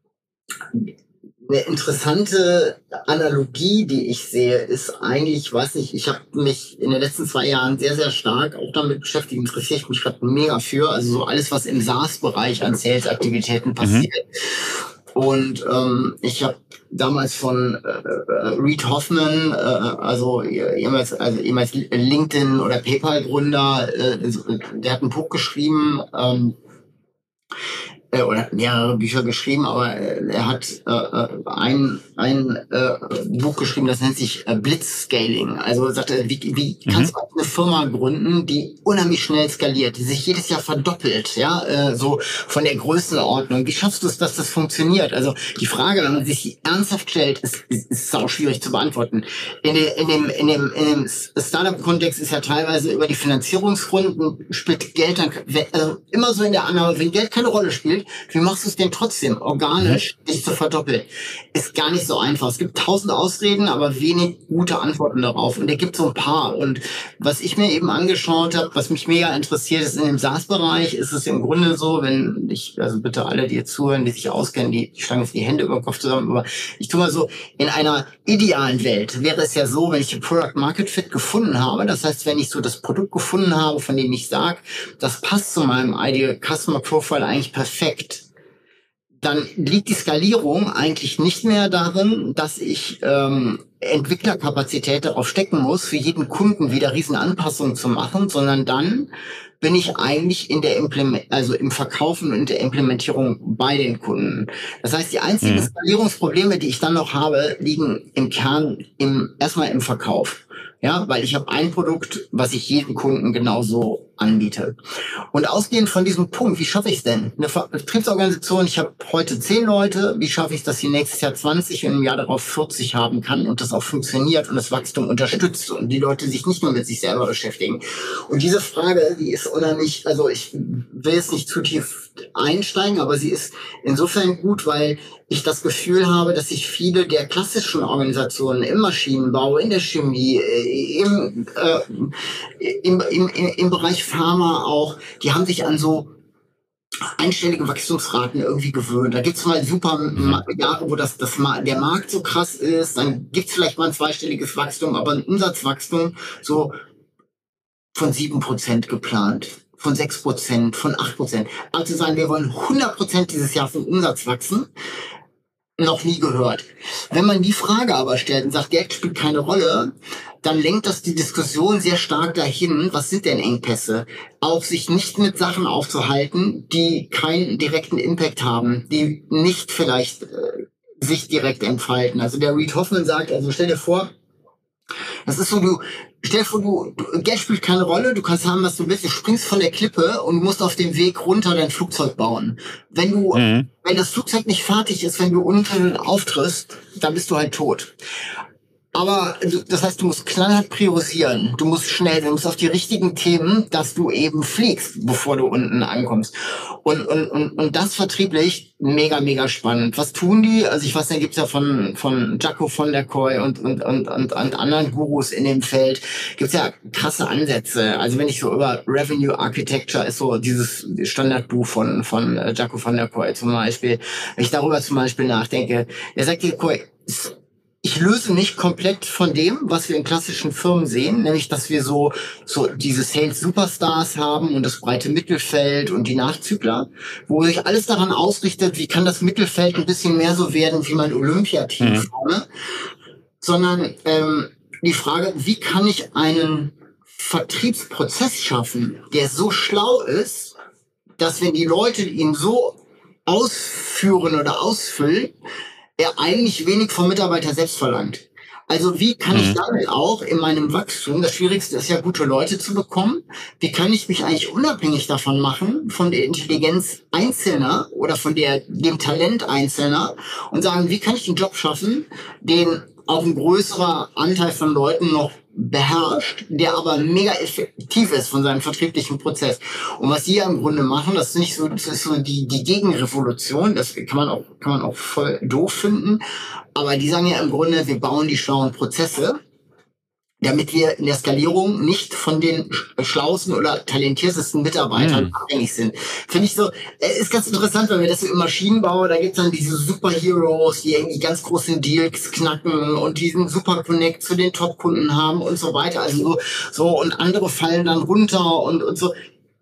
interessante Analogie, die ich sehe, ist eigentlich, ich habe mich in den letzten 2 Jahren sehr, sehr stark auch damit beschäftigt, interessiere ich mich gerade mega für, also so alles, was im SaaS-Bereich an Sales-Aktivitäten passiert. Und ich habe damals von Reid Hoffman, ehemals LinkedIn oder PayPal-Gründer, der hat ein Buch geschrieben, oder mehrere Bücher geschrieben, aber er hat ein Buch geschrieben, das nennt sich Blitzscaling. Also sagt er, wie kannst du eine Firma gründen, die unheimlich schnell skaliert, die sich jedes Jahr verdoppelt, ja, so von der Größenordnung. Wie schaffst du es, dass das funktioniert? Also die Frage, wenn man sich die ernsthaft stellt, ist auch schwierig zu beantworten. In dem Startup-Kontext ist ja teilweise über die Finanzierungsrunden spielt Geld dann, also immer so in der Annahme, wenn Geld keine Rolle spielt, wie machst du es denn trotzdem organisch, dich zu verdoppeln? Ist gar nicht so einfach. Es gibt 1000 Ausreden, aber wenig gute Antworten darauf. Und es gibt so ein paar. Und was ich mir eben angeschaut habe, was mich mega interessiert, ist in dem SaaS-Bereich, ist es im Grunde so, also bitte alle, die jetzt zuhören, die sich auskennen, die schlagen jetzt die Hände über den Kopf zusammen, aber ich tue mal so, in einer idealen Welt wäre es ja so, wenn ich den Product Market Fit gefunden habe, das heißt, wenn ich so das Produkt gefunden habe, von dem ich sage, das passt zu meinem Ideal Customer Profile eigentlich perfekt, dann liegt die Skalierung eigentlich nicht mehr darin, dass ich Entwicklerkapazität darauf stecken muss, für jeden Kunden wieder riesen Anpassungen zu machen, sondern dann bin ich eigentlich in der im Verkaufen und der Implementierung bei den Kunden. Das heißt, die einzigen Skalierungsprobleme, die ich dann noch habe, liegen im Kern erstmal im Verkauf. Ja, weil ich habe ein Produkt, was ich jedem Kunden genauso anbiete. Und ausgehend von diesem Punkt, wie schaffe ich es denn? Eine Vertriebsorganisation, ich habe heute 10 Leute, wie schaffe ich es, dass sie nächstes Jahr 20 und im Jahr darauf 40 haben kann und das auch funktioniert und das Wachstum unterstützt und die Leute sich nicht nur mit sich selber beschäftigen. Und diese Frage, die ist unheimlich, also ich will jetzt nicht zu tief einsteigen, aber sie ist insofern gut, weil ich das Gefühl habe, dass sich viele der klassischen Organisationen im Maschinenbau, in der Chemie, im Bereich Pharma auch, die haben sich an so einstellige Wachstumsraten irgendwie gewöhnt. Da gibt's mal super Jahre, wo der Markt so krass ist, dann gibt's vielleicht mal ein zweistelliges Wachstum, aber ein Umsatzwachstum so von 7% geplant, von 6%, von 8%. Also sagen, wir wollen 100% dieses Jahr vom Umsatz wachsen, noch nie gehört. Wenn man die Frage aber stellt und sagt, Geld spielt keine Rolle, dann lenkt das die Diskussion sehr stark dahin, was sind denn Engpässe? Auch sich nicht mit Sachen aufzuhalten, die keinen direkten Impact haben, die nicht vielleicht sich direkt entfalten. Also der Reid Hoffman sagt, also stell dir vor, das ist so, stell dir vor, Geld spielt keine Rolle, du kannst haben, was du willst, du springst von der Klippe und musst auf dem Weg runter dein Flugzeug bauen. Wenn das Flugzeug nicht fertig ist, wenn du unten auftrittst, dann bist du halt tot. Aber das heißt, du musst knallhart priorisieren. Du musst schnell, du musst auf die richtigen Themen, dass du eben fliegst, bevor du unten ankommst. Und das vertrieblich mega, mega spannend. Was tun die? Also ich weiß, da gibt's ja von Jacko von der Koy und anderen Gurus in dem Feld, gibt's ja krasse Ansätze. Also wenn ich so über Revenue Architecture ist so dieses Standardbuch von Jacko von der Koy zum Beispiel, wenn ich darüber zum Beispiel nachdenke, der sagt dir, Koy, ich löse mich komplett von dem, was wir in klassischen Firmen sehen, nämlich, dass wir so diese Sales-Superstars haben und das breite Mittelfeld und die Nachzügler, wo sich alles daran ausrichtet, wie kann das Mittelfeld ein bisschen mehr so werden wie mein Olympiateam vorne, sondern die Frage, wie kann ich einen Vertriebsprozess schaffen, der so schlau ist, dass wenn die Leute ihn so ausführen oder ausfüllen, er eigentlich wenig vom Mitarbeiter selbst verlangt. Also wie kann ich damit auch in meinem Wachstum, das Schwierigste ist ja, gute Leute zu bekommen, wie kann ich mich eigentlich unabhängig davon machen, von der Intelligenz Einzelner oder von dem Talent Einzelner und sagen, wie kann ich einen Job schaffen, den auch ein größerer Anteil von Leuten noch beherrscht, der aber mega effektiv ist von seinem vertrieblichen Prozess. Und was die ja im Grunde machen, das ist so die Gegenrevolution, das kann man auch voll doof finden, aber die sagen ja im Grunde, wir bauen die schlauen Prozesse, damit wir in der Skalierung nicht von den schlauesten oder talentiertesten Mitarbeitern abhängig sind. Finde ich so, ist ganz interessant, wenn wir das so im Maschinenbau, da gibt's dann diese Superheroes, die irgendwie ganz großen Deals knacken und diesen Super Connect zu den Top-Kunden haben und so weiter. Also so und andere fallen dann runter und so.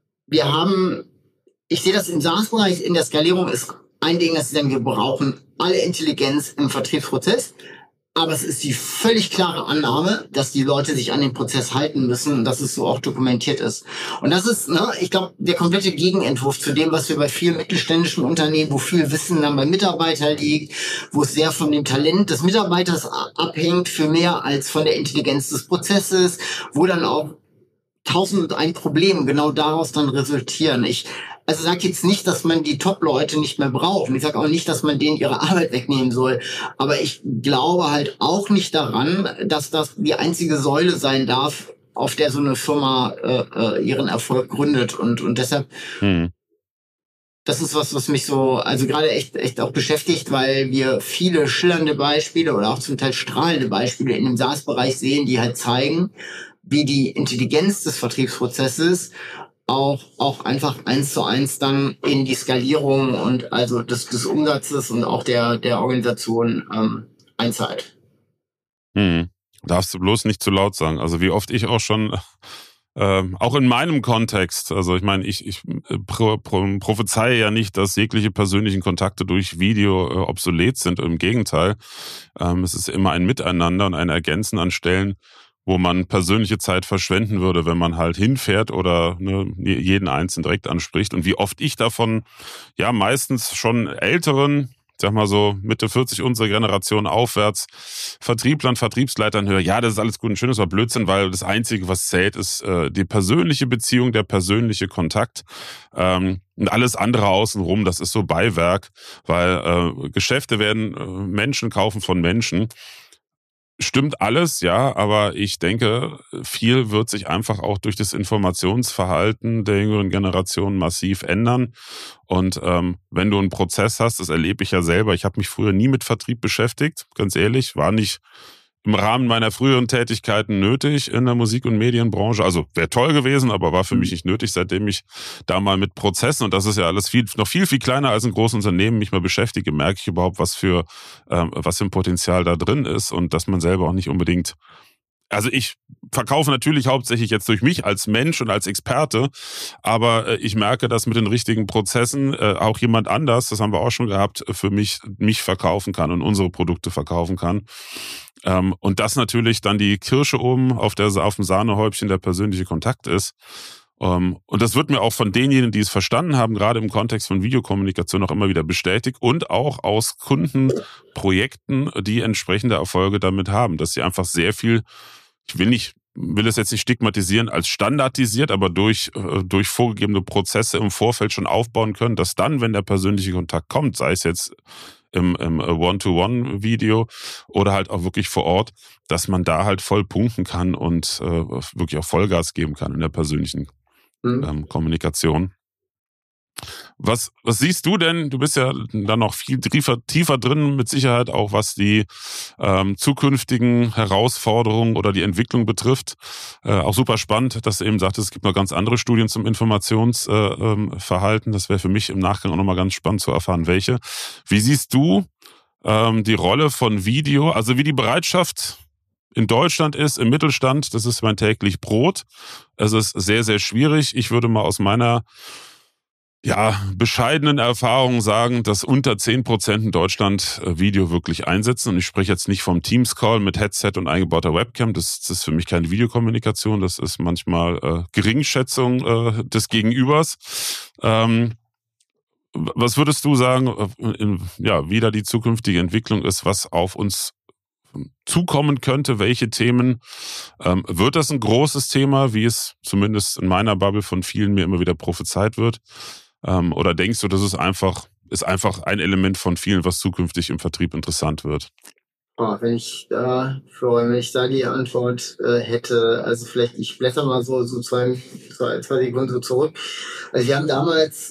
Ich sehe das im SaaS-Bereich, in der Skalierung ist ein Ding, dass sie sagen, wir brauchen alle Intelligenz im Vertriebsprozess. Aber es ist die völlig klare Annahme, dass die Leute sich an den Prozess halten müssen und dass es so auch dokumentiert ist. Und das ist, ich glaube, der komplette Gegenentwurf zu dem, was wir bei vielen mittelständischen Unternehmen, wo viel Wissen dann beim Mitarbeiter liegt, wo es sehr von dem Talent des Mitarbeiters abhängt, für mehr als von der Intelligenz des Prozesses, wo dann auch 1001 Probleme genau daraus dann resultieren. Also sage jetzt nicht, dass man die Top-Leute nicht mehr braucht. Und ich sage auch nicht, dass man denen ihre Arbeit wegnehmen soll. Aber ich glaube halt auch nicht daran, dass das die einzige Säule sein darf, auf der so eine Firma ihren Erfolg gründet. Und deshalb, das ist was mich so, also gerade echt auch beschäftigt, weil wir viele schillernde Beispiele oder auch zum Teil strahlende Beispiele in dem SaaS-Bereich sehen, die halt zeigen, wie die Intelligenz des Vertriebsprozesses auch einfach 1:1 dann in die Skalierung und also des Umsatzes und auch der Organisation einzahlt. Darfst du bloß nicht zu laut sagen. Also wie oft ich auch schon, auch in meinem Kontext, also ich meine, ich prophezeie ja nicht, dass jegliche persönlichen Kontakte durch Video obsolet sind. Im Gegenteil, es ist immer ein Miteinander und ein Ergänzen an Stellen, wo man persönliche Zeit verschwenden würde, wenn man halt hinfährt oder jeden Einzelnen direkt anspricht. Und wie oft ich davon, ja meistens schon älteren, sag mal so Mitte 40 unsere Generation aufwärts, Vertrieblern, Vertriebsleitern höre, ja, das ist alles gut und schön, das war Blödsinn, weil das Einzige, was zählt, ist die persönliche Beziehung, der persönliche Kontakt. Und alles andere außenrum, das ist so Beiwerk, weil Geschäfte werden Menschen kaufen von Menschen. Stimmt alles, ja, aber ich denke, viel wird sich einfach auch durch das Informationsverhalten der jüngeren Generation massiv ändern. Und wenn du einen Prozess hast, das erlebe ich ja selber, ich habe mich früher nie mit Vertrieb beschäftigt, ganz ehrlich, war nicht im Rahmen meiner früheren Tätigkeiten nötig in der Musik- und Medienbranche. Also wäre toll gewesen, aber war für mich nicht nötig, seitdem ich da mal mit Prozessen, und das ist ja alles noch viel kleiner als ein großes Unternehmen, mich mal beschäftige, merke ich überhaupt, was für ein Potenzial da drin ist und dass man selber auch nicht unbedingt. Also ich verkaufe natürlich hauptsächlich jetzt durch mich als Mensch und als Experte, aber ich merke, dass mit den richtigen Prozessen auch jemand anders, das haben wir auch schon gehabt, für mich verkaufen kann und unsere Produkte verkaufen kann. Und das natürlich dann die Kirsche oben auf dem Sahnehäubchen der persönliche Kontakt ist. Und das wird mir auch von denjenigen, die es verstanden haben, gerade im Kontext von Videokommunikation auch immer wieder bestätigt und auch aus Kundenprojekten, die entsprechende Erfolge damit haben, dass sie einfach sehr viel, ich will es jetzt nicht stigmatisieren als standardisiert, aber durch vorgegebene Prozesse im Vorfeld schon aufbauen können, dass dann, wenn der persönliche Kontakt kommt, sei es jetzt im One-to-One-Video oder halt auch wirklich vor Ort, dass man da halt voll punkten kann und wirklich auch Vollgas geben kann in der persönlichen Kommunikation. Was siehst du denn? Du bist ja dann noch viel tiefer drin, mit Sicherheit auch, was die zukünftigen Herausforderungen oder die Entwicklung betrifft. Auch super spannend, dass du eben sagtest, es gibt noch ganz andere Studien zum Informationsverhalten. Das wäre für mich im Nachgang auch nochmal ganz spannend zu erfahren, welche. Wie siehst du die Rolle von Video, also wie die Bereitschaft in Deutschland ist, im Mittelstand? Das ist mein täglich Brot. Es ist sehr, sehr schwierig. Ich würde mal aus meiner bescheidenen Erfahrungen sagen, dass unter 10% in Deutschland Video wirklich einsetzen. Und ich spreche jetzt nicht vom Teams-Call mit Headset und eingebauter Webcam. Das ist für mich keine Videokommunikation. Das ist manchmal Geringschätzung des Gegenübers. Was würdest du sagen, wie da die zukünftige Entwicklung ist, was auf uns zukommen könnte, welche Themen? Wird das ein großes Thema, wie es zumindest in meiner Bubble von vielen mir immer wieder prophezeit wird? Oder denkst du, das ist einfach ein Element von vielen, was zukünftig im Vertrieb interessant wird? Wenn ich da die Antwort hätte, also vielleicht, ich blätter mal so zwei Sekunden so zurück. Also wir haben damals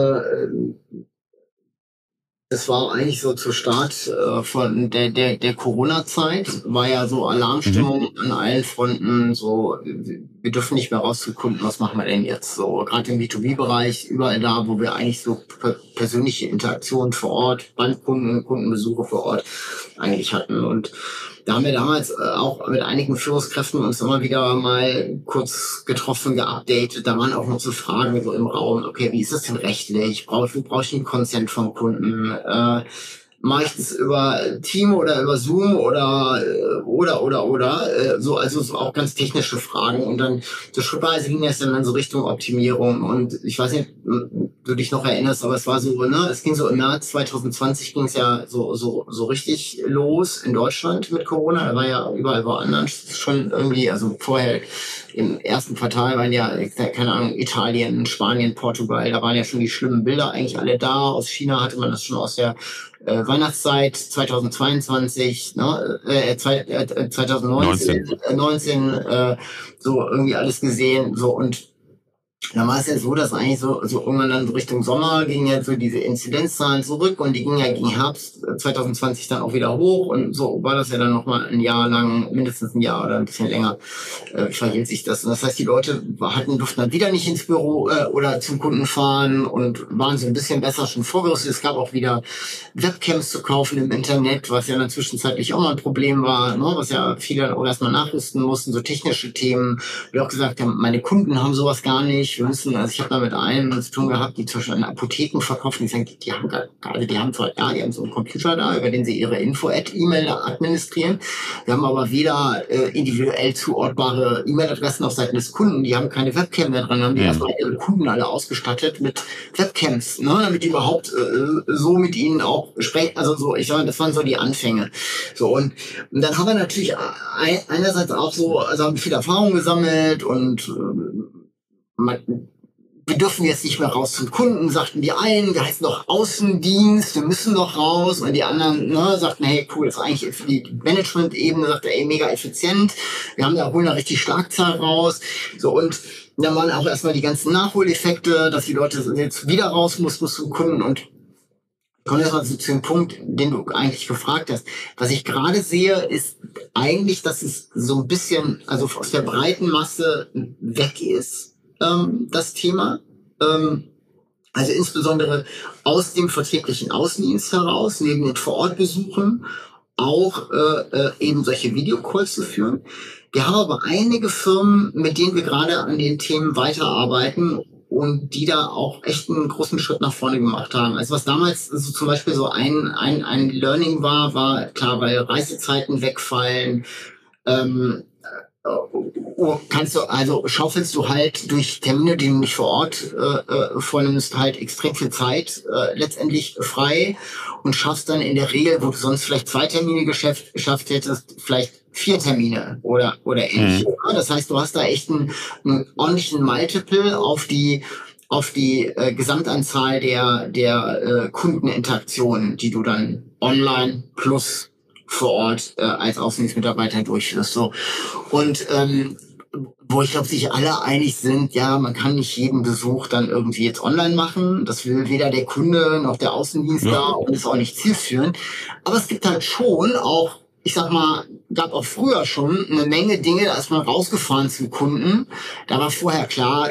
das war eigentlich so zu Start von der Corona-Zeit, war ja so Alarmstimmung an allen Fronten, so wir dürfen nicht mehr raus zu Kunden, was machen wir denn jetzt? So gerade im B2B-Bereich, überall da, wo wir eigentlich so persönliche Interaktionen vor Ort, Bandkunden, Kundenbesuche vor Ort eigentlich hatten. Und da haben wir damals auch mit einigen Führungskräften uns immer wieder mal kurz getroffen, geupdatet. Da waren auch noch so Fragen so im Raum. Okay, wie ist das denn rechtlich? Brauche ich einen Consent vom Kunden? Mache ich das über Team oder über Zoom oder so, also so auch ganz technische Fragen. Und dann so schrittweise ging das dann so Richtung Optimierung. Und ich weiß nicht, du dich noch erinnerst, aber es war so, es ging so im März 2020 ging es ja so richtig los in Deutschland mit Corona. Da war ja überall woanders schon irgendwie, also vorher im ersten Quartal waren ja, keine Ahnung, Italien, Spanien, Portugal, da waren ja schon die schlimmen Bilder eigentlich alle da. Aus China hatte man das schon aus der Weihnachtszeit 2022, 2019, so irgendwie alles gesehen, so. Und da war es ja so, dass eigentlich so irgendwann dann Richtung Sommer gingen ja so diese Inzidenzzahlen zurück und die gingen ja gegen Herbst 2020 dann auch wieder hoch und so war das ja dann nochmal ein Jahr lang, mindestens ein Jahr oder ein bisschen länger, verhielt sich das. Und das heißt, die Leute durften dann wieder nicht ins Büro oder zum Kunden fahren und waren so ein bisschen besser schon vorgerüstet. Es gab auch wieder Webcams zu kaufen im Internet, was ja dann zwischenzeitlich auch mal ein Problem war, was ja viele auch erstmal nachrüsten mussten, so technische Themen. Wir auch gesagt haben, meine Kunden haben sowas gar nicht. Wir müssen, also ich habe da mit einem zu tun gehabt, die zum Beispiel in Apotheken verkaufen, die sagen, die haben so einen Computer da, über den sie ihre Info-E-Mail administrieren. Wir haben aber weder individuell zuordbare E-Mail-Adressen auf Seiten des Kunden, die haben keine Webcam mehr dran, haben die erstmal ihre Kunden alle ausgestattet mit Webcams, damit die überhaupt so mit ihnen auch sprechen, also so, ich sage, das waren so die Anfänge. So, und dann haben wir natürlich einerseits auch so, also haben viel Erfahrung gesammelt und wir dürfen jetzt nicht mehr raus zum Kunden, sagten die einen, wir heißen noch Außendienst, wir müssen noch raus, und die anderen sagten, hey, cool, das ist eigentlich für die Management-Ebene, sagt er, mega effizient, wir holen da richtig Schlagzahl raus, so, und dann waren auch erstmal die ganzen Nachholeffekte, dass die Leute jetzt wieder raus mussten zum Kunden, und kommen wir mal zu dem Punkt, den du eigentlich gefragt hast. Was ich gerade sehe, ist eigentlich, dass es so ein bisschen, also aus der breiten Masse weg ist, das Thema. Also insbesondere aus dem vertrieblichen Außendienst heraus, neben den Vorortbesuchen, auch eben solche Videocalls zu führen. Wir haben aber einige Firmen, mit denen wir gerade an den Themen weiterarbeiten und die da auch echt einen großen Schritt nach vorne gemacht haben. Also was damals so zum Beispiel so ein Learning war klar, weil Reisezeiten wegfallen, schaufelst du halt durch Termine, die du nicht vor Ort vornimmst, halt extrem viel Zeit letztendlich frei und schaffst dann in der Regel, wo du sonst vielleicht 2 Termine geschafft hättest, vielleicht 4 Termine oder ähnlich. Das heißt, du hast da echt einen ordentlichen Multiple auf die auf die Gesamtanzahl der Kundeninteraktionen, die du dann online plus vor Ort als Außendienstmitarbeiter durchführst. So. Und wo ich glaube, sich alle einig sind, ja, man kann nicht jeden Besuch dann irgendwie jetzt online machen. Das will weder der Kunde noch der Außendienstler und ist auch nicht zielführend. Aber es gibt halt schon auch, ich sag mal, gab auch früher schon eine Menge Dinge, da ist man rausgefahren zum Kunden. Da war vorher klar,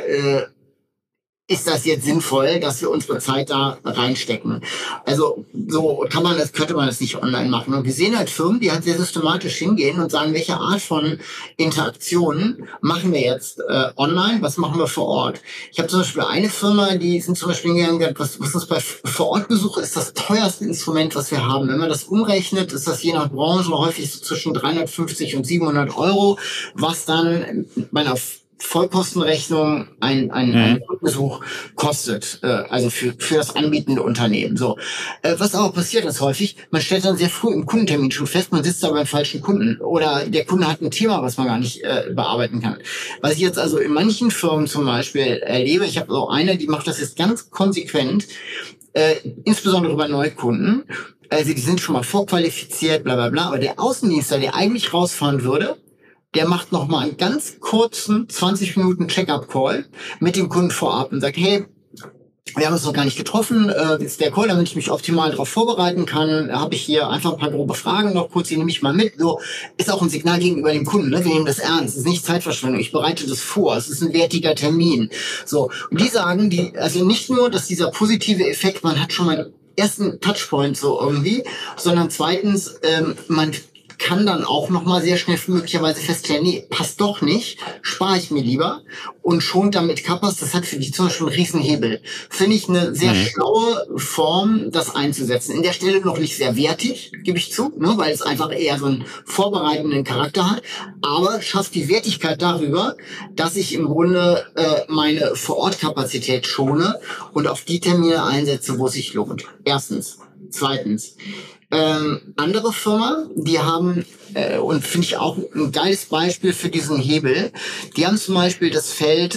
ist das jetzt sinnvoll, dass wir unsere Zeit da reinstecken? Also so könnte man das nicht online machen. Und wir sehen halt Firmen, die halt sehr systematisch hingehen und sagen, welche Art von Interaktionen machen wir jetzt online, was machen wir vor Ort? Ich habe zum Beispiel eine Firma, die sind zum Beispiel gegangen, was uns bei Vor-Ort-Besuch ist das teuerste Instrument, was wir haben. Wenn man das umrechnet, ist das je nach Branche häufig so zwischen 350 und 700 €, was dann bei einer Vollkostenrechnung ein Besuch kostet, also für das anbietende Unternehmen. So, was auch passiert ist häufig, man stellt dann sehr früh im Kundentermin schon fest, man sitzt da beim falschen Kunden oder der Kunde hat ein Thema, was man gar nicht bearbeiten kann. Was ich jetzt also in manchen Firmen zum Beispiel erlebe, ich habe auch eine, die macht das jetzt ganz konsequent, insbesondere bei Neukunden. Also die sind schon mal vorqualifiziert, bla bla bla, aber der Außendienstler, der eigentlich rausfahren würde, der macht noch mal einen ganz kurzen 20 Minuten Check-up-Call mit dem Kunden vorab und sagt, hey, wir haben uns noch gar nicht getroffen, ist der Call, damit ich mich optimal darauf vorbereiten kann, habe ich hier einfach ein paar grobe Fragen noch kurz, die nehme ich mal mit. So ist auch ein Signal gegenüber dem Kunden, ne? Wir nehmen das ernst, es ist nicht Zeitverschwendung, ich bereite das vor, es ist ein wertiger Termin. So, und die sagen, also nicht nur, dass dieser positive Effekt, man hat schon mal einen ersten Touchpoint so irgendwie, sondern zweitens, man kann dann auch noch mal sehr schnell möglicherweise feststellen, nee, passt doch nicht, spare ich mir lieber und schont damit Kappas, das hat für die zum Beispiel einen Riesenhebel. Finde ich eine sehr schlaue Form, das einzusetzen. In der Stelle noch nicht sehr wertig, gebe ich zu, ne, weil es einfach eher so einen vorbereitenden Charakter hat, aber schafft die Wertigkeit darüber, dass ich im Grunde meine Vor-Ort-Kapazität schone und auf die Termine einsetze, wo es sich lohnt. Erstens. Zweitens. Andere Firma, die haben, und finde ich auch ein geiles Beispiel für diesen Hebel, die haben zum Beispiel das Feld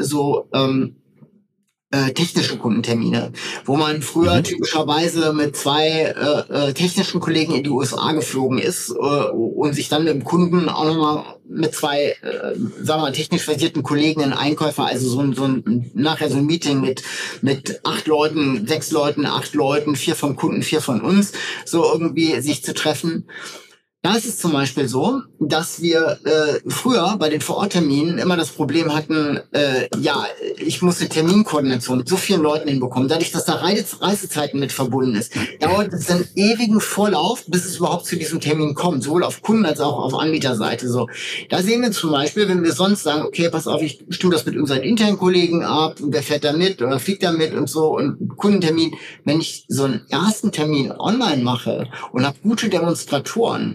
technische Kundentermine, wo man früher typischerweise mit zwei technischen Kollegen in die USA geflogen ist und sich dann mit dem Kunden auch nochmal mit zwei, sagen wir mal, technisch versierten Kollegen, einen Einkäufer, also nachher so ein Meeting mit 8 Leuten, 6 Leuten, 8 Leuten, 4 vom Kunden, 4 von uns, so irgendwie sich zu treffen. Da ist es zum Beispiel so, dass wir früher bei den Vorortterminen immer das Problem hatten, ich muss eine Terminkoordination mit so vielen Leuten hinbekommen. Dadurch, dass da Reisezeiten mit verbunden ist, dauert es einen ewigen Vorlauf, bis es überhaupt zu diesem Termin kommt, sowohl auf Kunden- als auch auf Anbieterseite. So, da sehen wir zum Beispiel, wenn wir sonst sagen, okay, pass auf, ich stimme das mit unseren internen Kollegen ab, und wer fährt da mit oder fliegt da mit und so, und Kundentermin, wenn ich so einen ersten Termin online mache und habe gute Demonstratoren,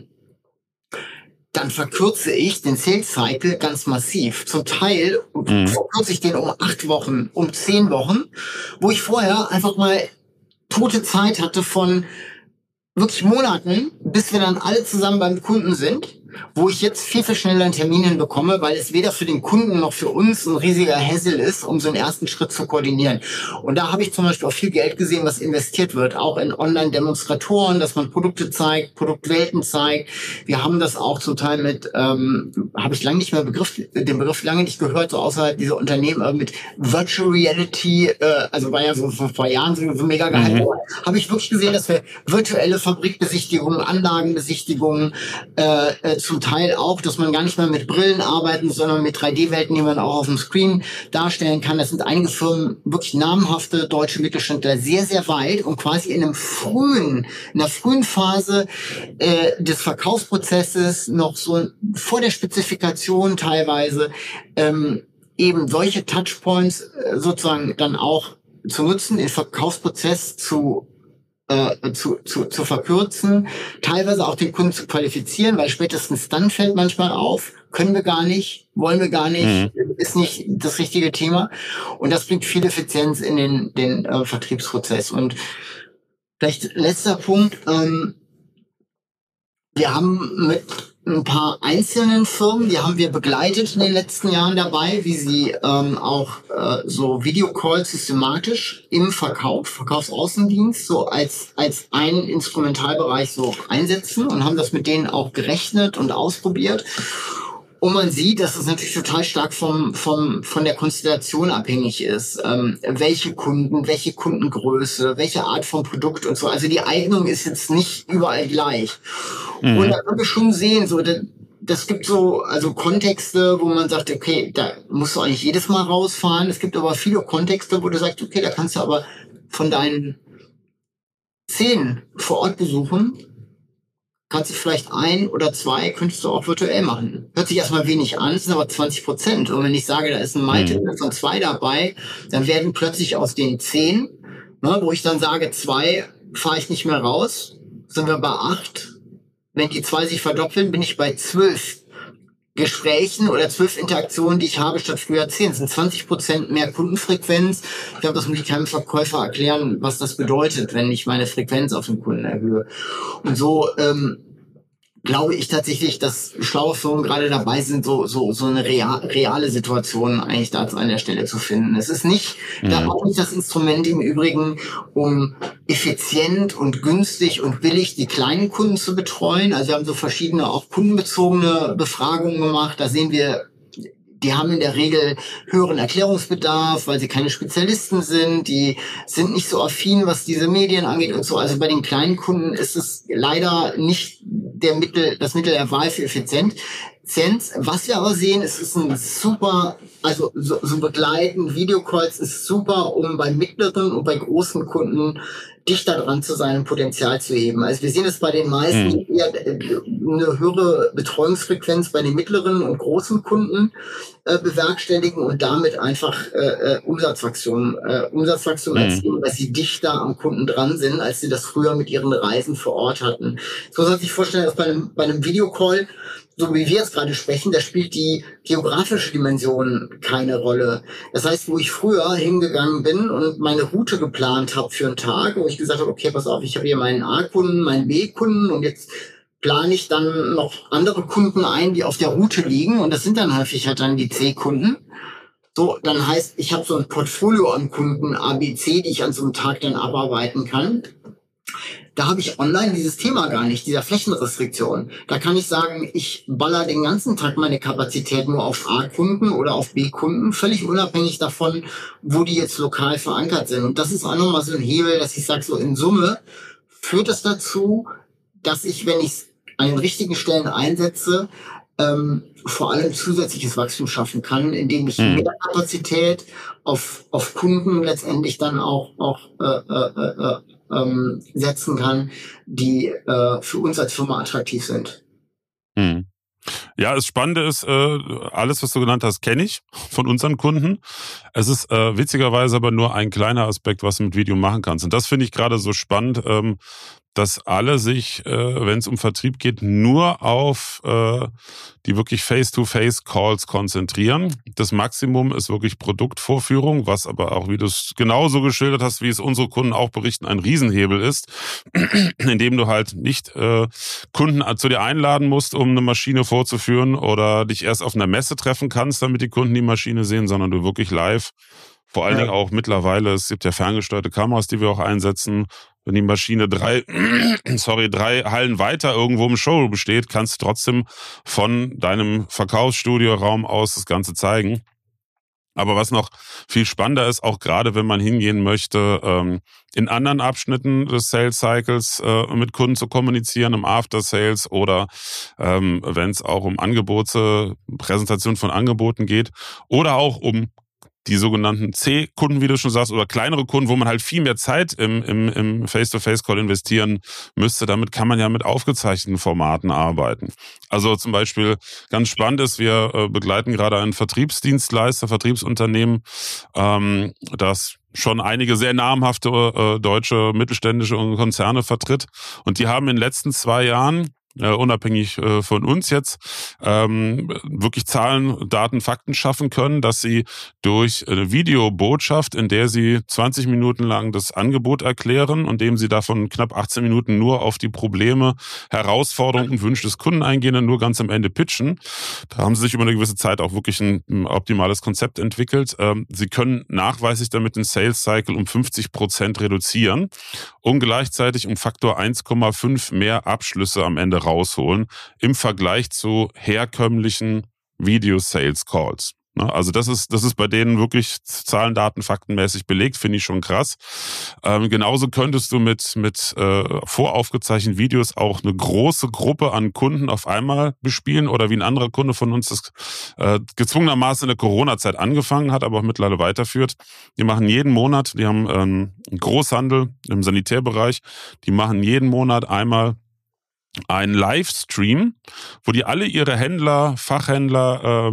dann verkürze ich den Sales Cycle ganz massiv. Zum Teil verkürze ich den um 8 Wochen, um 10 Wochen, wo ich vorher einfach mal tote Zeit hatte von wirklich Monaten, bis wir dann alle zusammen beim Kunden sind, wo ich jetzt viel, viel schneller einen Termin hinbekomme, weil es weder für den Kunden noch für uns ein riesiger Hassel ist, um so einen ersten Schritt zu koordinieren. Und da habe ich zum Beispiel auch viel Geld gesehen, was investiert wird, auch in Online-Demonstratoren, dass man Produkte zeigt, Produktwelten zeigt. Wir haben das auch zum Teil mit, habe ich lange nicht mehr den Begriff lange nicht gehört, so außerhalb dieser Unternehmen, mit Virtual Reality, also war ja so vor ein paar Jahren so mega gehypt, habe ich wirklich gesehen, dass wir virtuelle Fabrikbesichtigungen, Anlagenbesichtigungen, zum Teil auch, dass man gar nicht mehr mit Brillen arbeiten, sondern mit 3D-Welten, die man auch auf dem Screen darstellen kann. Das sind einige Firmen, wirklich namhafte deutsche Mittelständler, sehr, sehr weit und quasi in der frühen Phase des Verkaufsprozesses, noch so vor der Spezifikation teilweise, eben solche Touchpoints sozusagen dann auch zu nutzen, den Verkaufsprozess zu verkürzen, teilweise auch den Kunden zu qualifizieren, weil spätestens dann fällt manchmal auf, können wir gar nicht, wollen wir gar nicht, ist nicht das richtige Thema. Und das bringt viel Effizienz in den Vertriebsprozess. Und vielleicht letzter Punkt, wir haben ein paar einzelnen Firmen, die haben wir begleitet in den letzten Jahren dabei, wie sie auch so Videocalls systematisch im Verkaufsaußendienst so als einen Instrumentalbereich so einsetzen und haben das mit denen auch gerechnet und ausprobiert. Und man sieht, dass es natürlich total stark von der Konstellation abhängig ist. Welche Kunden, welche Kundengröße, welche Art von Produkt und so. Also die Eignung ist jetzt nicht überall gleich. Mhm. Und da können wir schon sehen, so, das gibt so, also Kontexte, wo man sagt, okay, da musst du eigentlich jedes Mal rausfahren. Es gibt aber viele Kontexte, wo du sagst, okay, da kannst du aber von deinen 10 vor Ort besuchen, kannst du vielleicht 1 oder 2, könntest du auch virtuell machen. Hört sich erstmal wenig an, sind aber 20%. Und wenn ich sage, da ist ein Malte von 2 dabei, dann werden plötzlich aus den 10, ne, wo ich dann sage, 2 fahre ich nicht mehr raus, sind wir bei 8. Wenn die 2 sich verdoppeln, bin ich bei 12 Gesprächen oder 12 Interaktionen, die ich habe, statt früher 10. Das sind 20% mehr Kundenfrequenz. Ich glaube, das muss ich keinem Verkäufer erklären, was das bedeutet, wenn ich meine Frequenz auf den Kunden erhöhe. Und so glaube ich tatsächlich, dass schlaue Firmen gerade dabei sind, so eine reale Situation eigentlich da an der Stelle zu finden. Es ist nicht, da auch nicht das Instrument im Übrigen, um effizient und günstig und billig die kleinen Kunden zu betreuen. Also wir haben so verschiedene auch kundenbezogene Befragungen gemacht. Da sehen wir, die haben in der Regel höheren Erklärungsbedarf, weil sie keine Spezialisten sind. Die sind nicht so affin, was diese Medien angeht und so. Also bei den kleinen Kunden ist es leider nicht das Mittel der Wahl für Effizienz. Was wir aber sehen, es ist ein super, also so begleiten, Videocalls ist super, um bei mittleren und bei großen Kunden dichter dran zu sein und Potenzial zu heben. Also wir sehen es bei den meisten eher eine höhere Betreuungsfrequenz bei den mittleren und großen Kunden bewerkstelligen und damit einfach Umsatzwachstum erzielen, weil sie dichter am Kunden dran sind, als sie das früher mit ihren Reisen vor Ort hatten. So muss man sich vorstellen, dass bei einem Videocall, so wie wir jetzt gerade sprechen, da spielt die geografische Dimension keine Rolle. Das heißt, wo ich früher hingegangen bin und meine Route geplant habe für einen Tag, wo ich gesagt habe, okay, pass auf, ich habe hier meinen A-Kunden, meinen B-Kunden und jetzt plane ich dann noch andere Kunden ein, die auf der Route liegen und das sind dann häufig halt dann die C-Kunden. So, dann heißt, ich habe so ein Portfolio an Kunden A, B, C, die ich an so einem Tag dann abarbeiten kann. Da habe ich online dieses Thema gar nicht, dieser Flächenrestriktion. Da kann ich sagen, ich baller den ganzen Tag meine Kapazität nur auf A-Kunden oder auf B-Kunden, völlig unabhängig davon, wo die jetzt lokal verankert sind. Und das ist auch nochmal so ein Hebel, dass ich sage, so in Summe führt es dazu, dass ich, wenn ich es an den richtigen Stellen einsetze, vor allem zusätzliches Wachstum schaffen kann, indem ich mehr Kapazität auf Kunden letztendlich dann auch setzen kann, die für uns als Firma attraktiv sind. Ja, das Spannende ist, alles, was du genannt hast, kenne ich von unseren Kunden. Es ist witzigerweise aber nur ein kleiner Aspekt, was du mit Video machen kannst. Und das finde ich gerade so spannend, dass alle sich, wenn es um Vertrieb geht, nur auf die wirklich Face-to-Face-Calls konzentrieren. Das Maximum ist wirklich Produktvorführung, was aber auch, wie du es genauso geschildert hast, wie es unsere Kunden auch berichten, ein Riesenhebel ist, indem du halt nicht Kunden zu dir einladen musst, um eine Maschine vorzuführen oder dich erst auf einer Messe treffen kannst, damit die Kunden die Maschine sehen, sondern du wirklich live, vor allen Dingen auch mittlerweile, es gibt ja ferngesteuerte Kameras, die wir auch einsetzen. Wenn die Maschine 3 Hallen weiter irgendwo im Showroom steht, kannst du trotzdem von deinem Verkaufsstudioraum aus das Ganze zeigen. Aber was noch viel spannender ist, auch gerade wenn man hingehen möchte, in anderen Abschnitten des Sales Cycles mit Kunden zu kommunizieren, im After Sales oder wenn es auch um Präsentation von Angeboten geht oder auch um die sogenannten C-Kunden, wie du schon sagst, oder kleinere Kunden, wo man halt viel mehr Zeit im Face-to-Face-Call investieren müsste. Damit kann man ja mit aufgezeichneten Formaten arbeiten. Also zum Beispiel ganz spannend ist, wir begleiten gerade einen Vertriebsunternehmen, das schon einige sehr namhafte deutsche mittelständische Konzerne vertritt. Und die haben in den letzten 2 Jahren unabhängig von uns jetzt, wirklich Zahlen, Daten, Fakten schaffen können, dass sie durch eine Videobotschaft, in der sie 20 Minuten lang das Angebot erklären und dem sie davon knapp 18 Minuten nur auf die Probleme, Herausforderungen und Wünsche des Kunden eingehen und nur ganz am Ende pitchen. Da haben sie sich über eine gewisse Zeit auch wirklich ein optimales Konzept entwickelt. Sie können nachweislich damit den Sales Cycle um 50% reduzieren und gleichzeitig um Faktor 1,5 mehr Abschlüsse am Ende rausholen im Vergleich zu herkömmlichen Video-Sales-Calls. Also das ist bei denen wirklich Zahlen, Daten, faktenmäßig belegt, finde ich schon krass. Genauso könntest du mit voraufgezeichneten Videos auch eine große Gruppe an Kunden auf einmal bespielen oder wie ein anderer Kunde von uns das gezwungenermaßen in der Corona-Zeit angefangen hat, aber auch mittlerweile weiterführt. Die machen jeden Monat, die haben einen Großhandel im Sanitärbereich, die machen jeden Monat einmal ein Livestream, wo die alle ihre Händler, Fachhändler,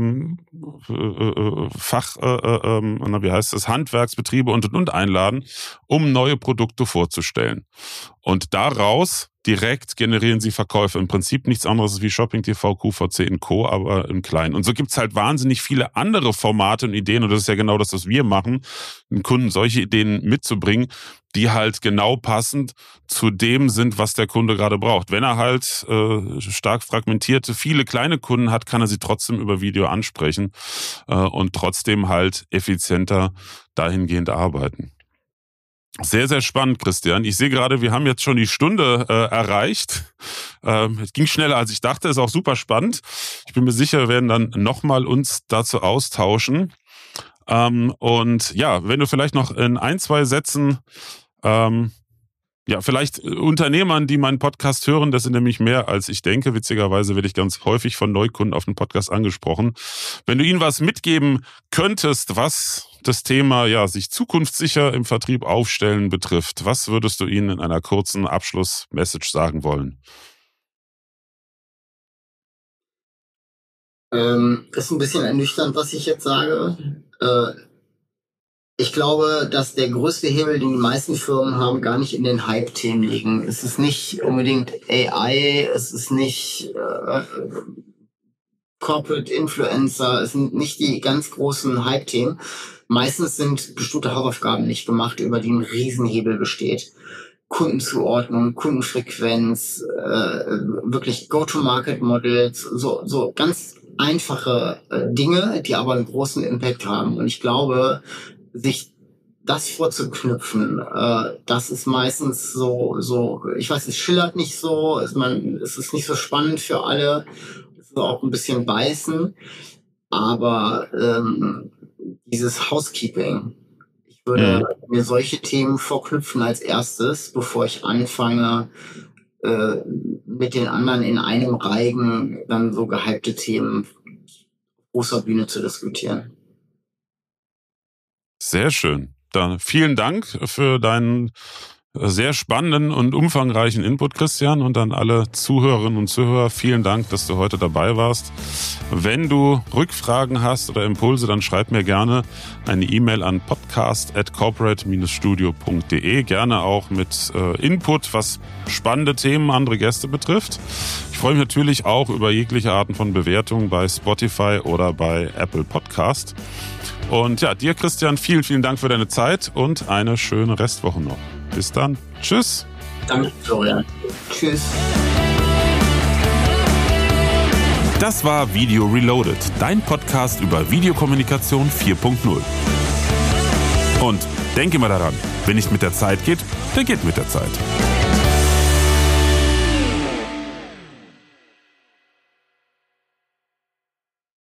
Handwerksbetriebe und einladen, um neue Produkte vorzustellen. Und daraus direkt generieren sie Verkäufe. Im Prinzip nichts anderes wie Shopping TV, QVC und Co., aber im Kleinen. Und so gibt's halt wahnsinnig viele andere Formate und Ideen. Und das ist ja genau das, was wir machen, den Kunden solche Ideen mitzubringen, die halt genau passend zu dem sind, was der Kunde gerade braucht. Wenn er halt stark fragmentierte, viele kleine Kunden hat, kann er sie trotzdem über Video ansprechen und trotzdem halt effizienter dahingehend arbeiten. Sehr, sehr spannend, Christian. Ich sehe gerade, wir haben jetzt schon die Stunde erreicht. Es ging schneller, als ich dachte. Ist auch super spannend. Ich bin mir sicher, wir werden dann nochmal uns dazu austauschen. Und ja, wenn du vielleicht noch in 1, 2 Sätzen vielleicht Unternehmern, die meinen Podcast hören, das sind nämlich mehr, als ich denke. Witzigerweise werde ich ganz häufig von Neukunden auf den Podcast angesprochen. Wenn du ihnen was mitgeben könntest, was das Thema sich zukunftssicher im Vertrieb aufstellen betrifft, was würdest du ihnen in einer kurzen Abschlussmessage sagen wollen? Ist ein bisschen ernüchternd, was ich jetzt sage. Ich glaube, dass der größte Hebel, den die meisten Firmen haben, gar nicht in den Hype-Themen liegen. Es ist nicht unbedingt AI, es ist nicht Corporate Influencer, es sind nicht die ganz großen Hype-Themen. Meistens sind bestimmte Hausaufgaben nicht gemacht, über die ein Riesenhebel besteht. Kundenzuordnung, Kundenfrequenz, wirklich Go-to-Market-Models, so ganz einfache Dinge, die aber einen großen Impact haben. Und ich glaube, sich das vorzuknüpfen, das ist meistens so, ich weiß, es schillert nicht so, es ist nicht so spannend für alle, es ist auch ein bisschen beißen, aber dieses Housekeeping, ich würde mir solche Themen vorknüpfen als erstes, bevor ich anfange, mit den anderen in einem Reigen dann so gehypte Themen auf großer Bühne zu diskutieren. Sehr schön. Dann vielen Dank für deinen sehr spannenden und umfangreichen Input, Christian, und an alle Zuhörerinnen und Zuhörer. Vielen Dank, dass du heute dabei warst. Wenn du Rückfragen hast oder Impulse, dann schreib mir gerne eine E-Mail an podcast@corporate-studio.de. Gerne auch mit Input, was spannende Themen, andere Gäste betrifft. Ich freue mich natürlich auch über jegliche Arten von Bewertungen bei Spotify oder bei Apple Podcast. Und ja, dir, Christian, vielen, vielen Dank für deine Zeit und eine schöne Restwoche noch. Bis dann. Tschüss. Danke, Florian. Tschüss. Das war Video Reloaded, dein Podcast über Videokommunikation 4.0. Und denk immer daran, wer nicht mit der Zeit geht, der geht mit der Zeit.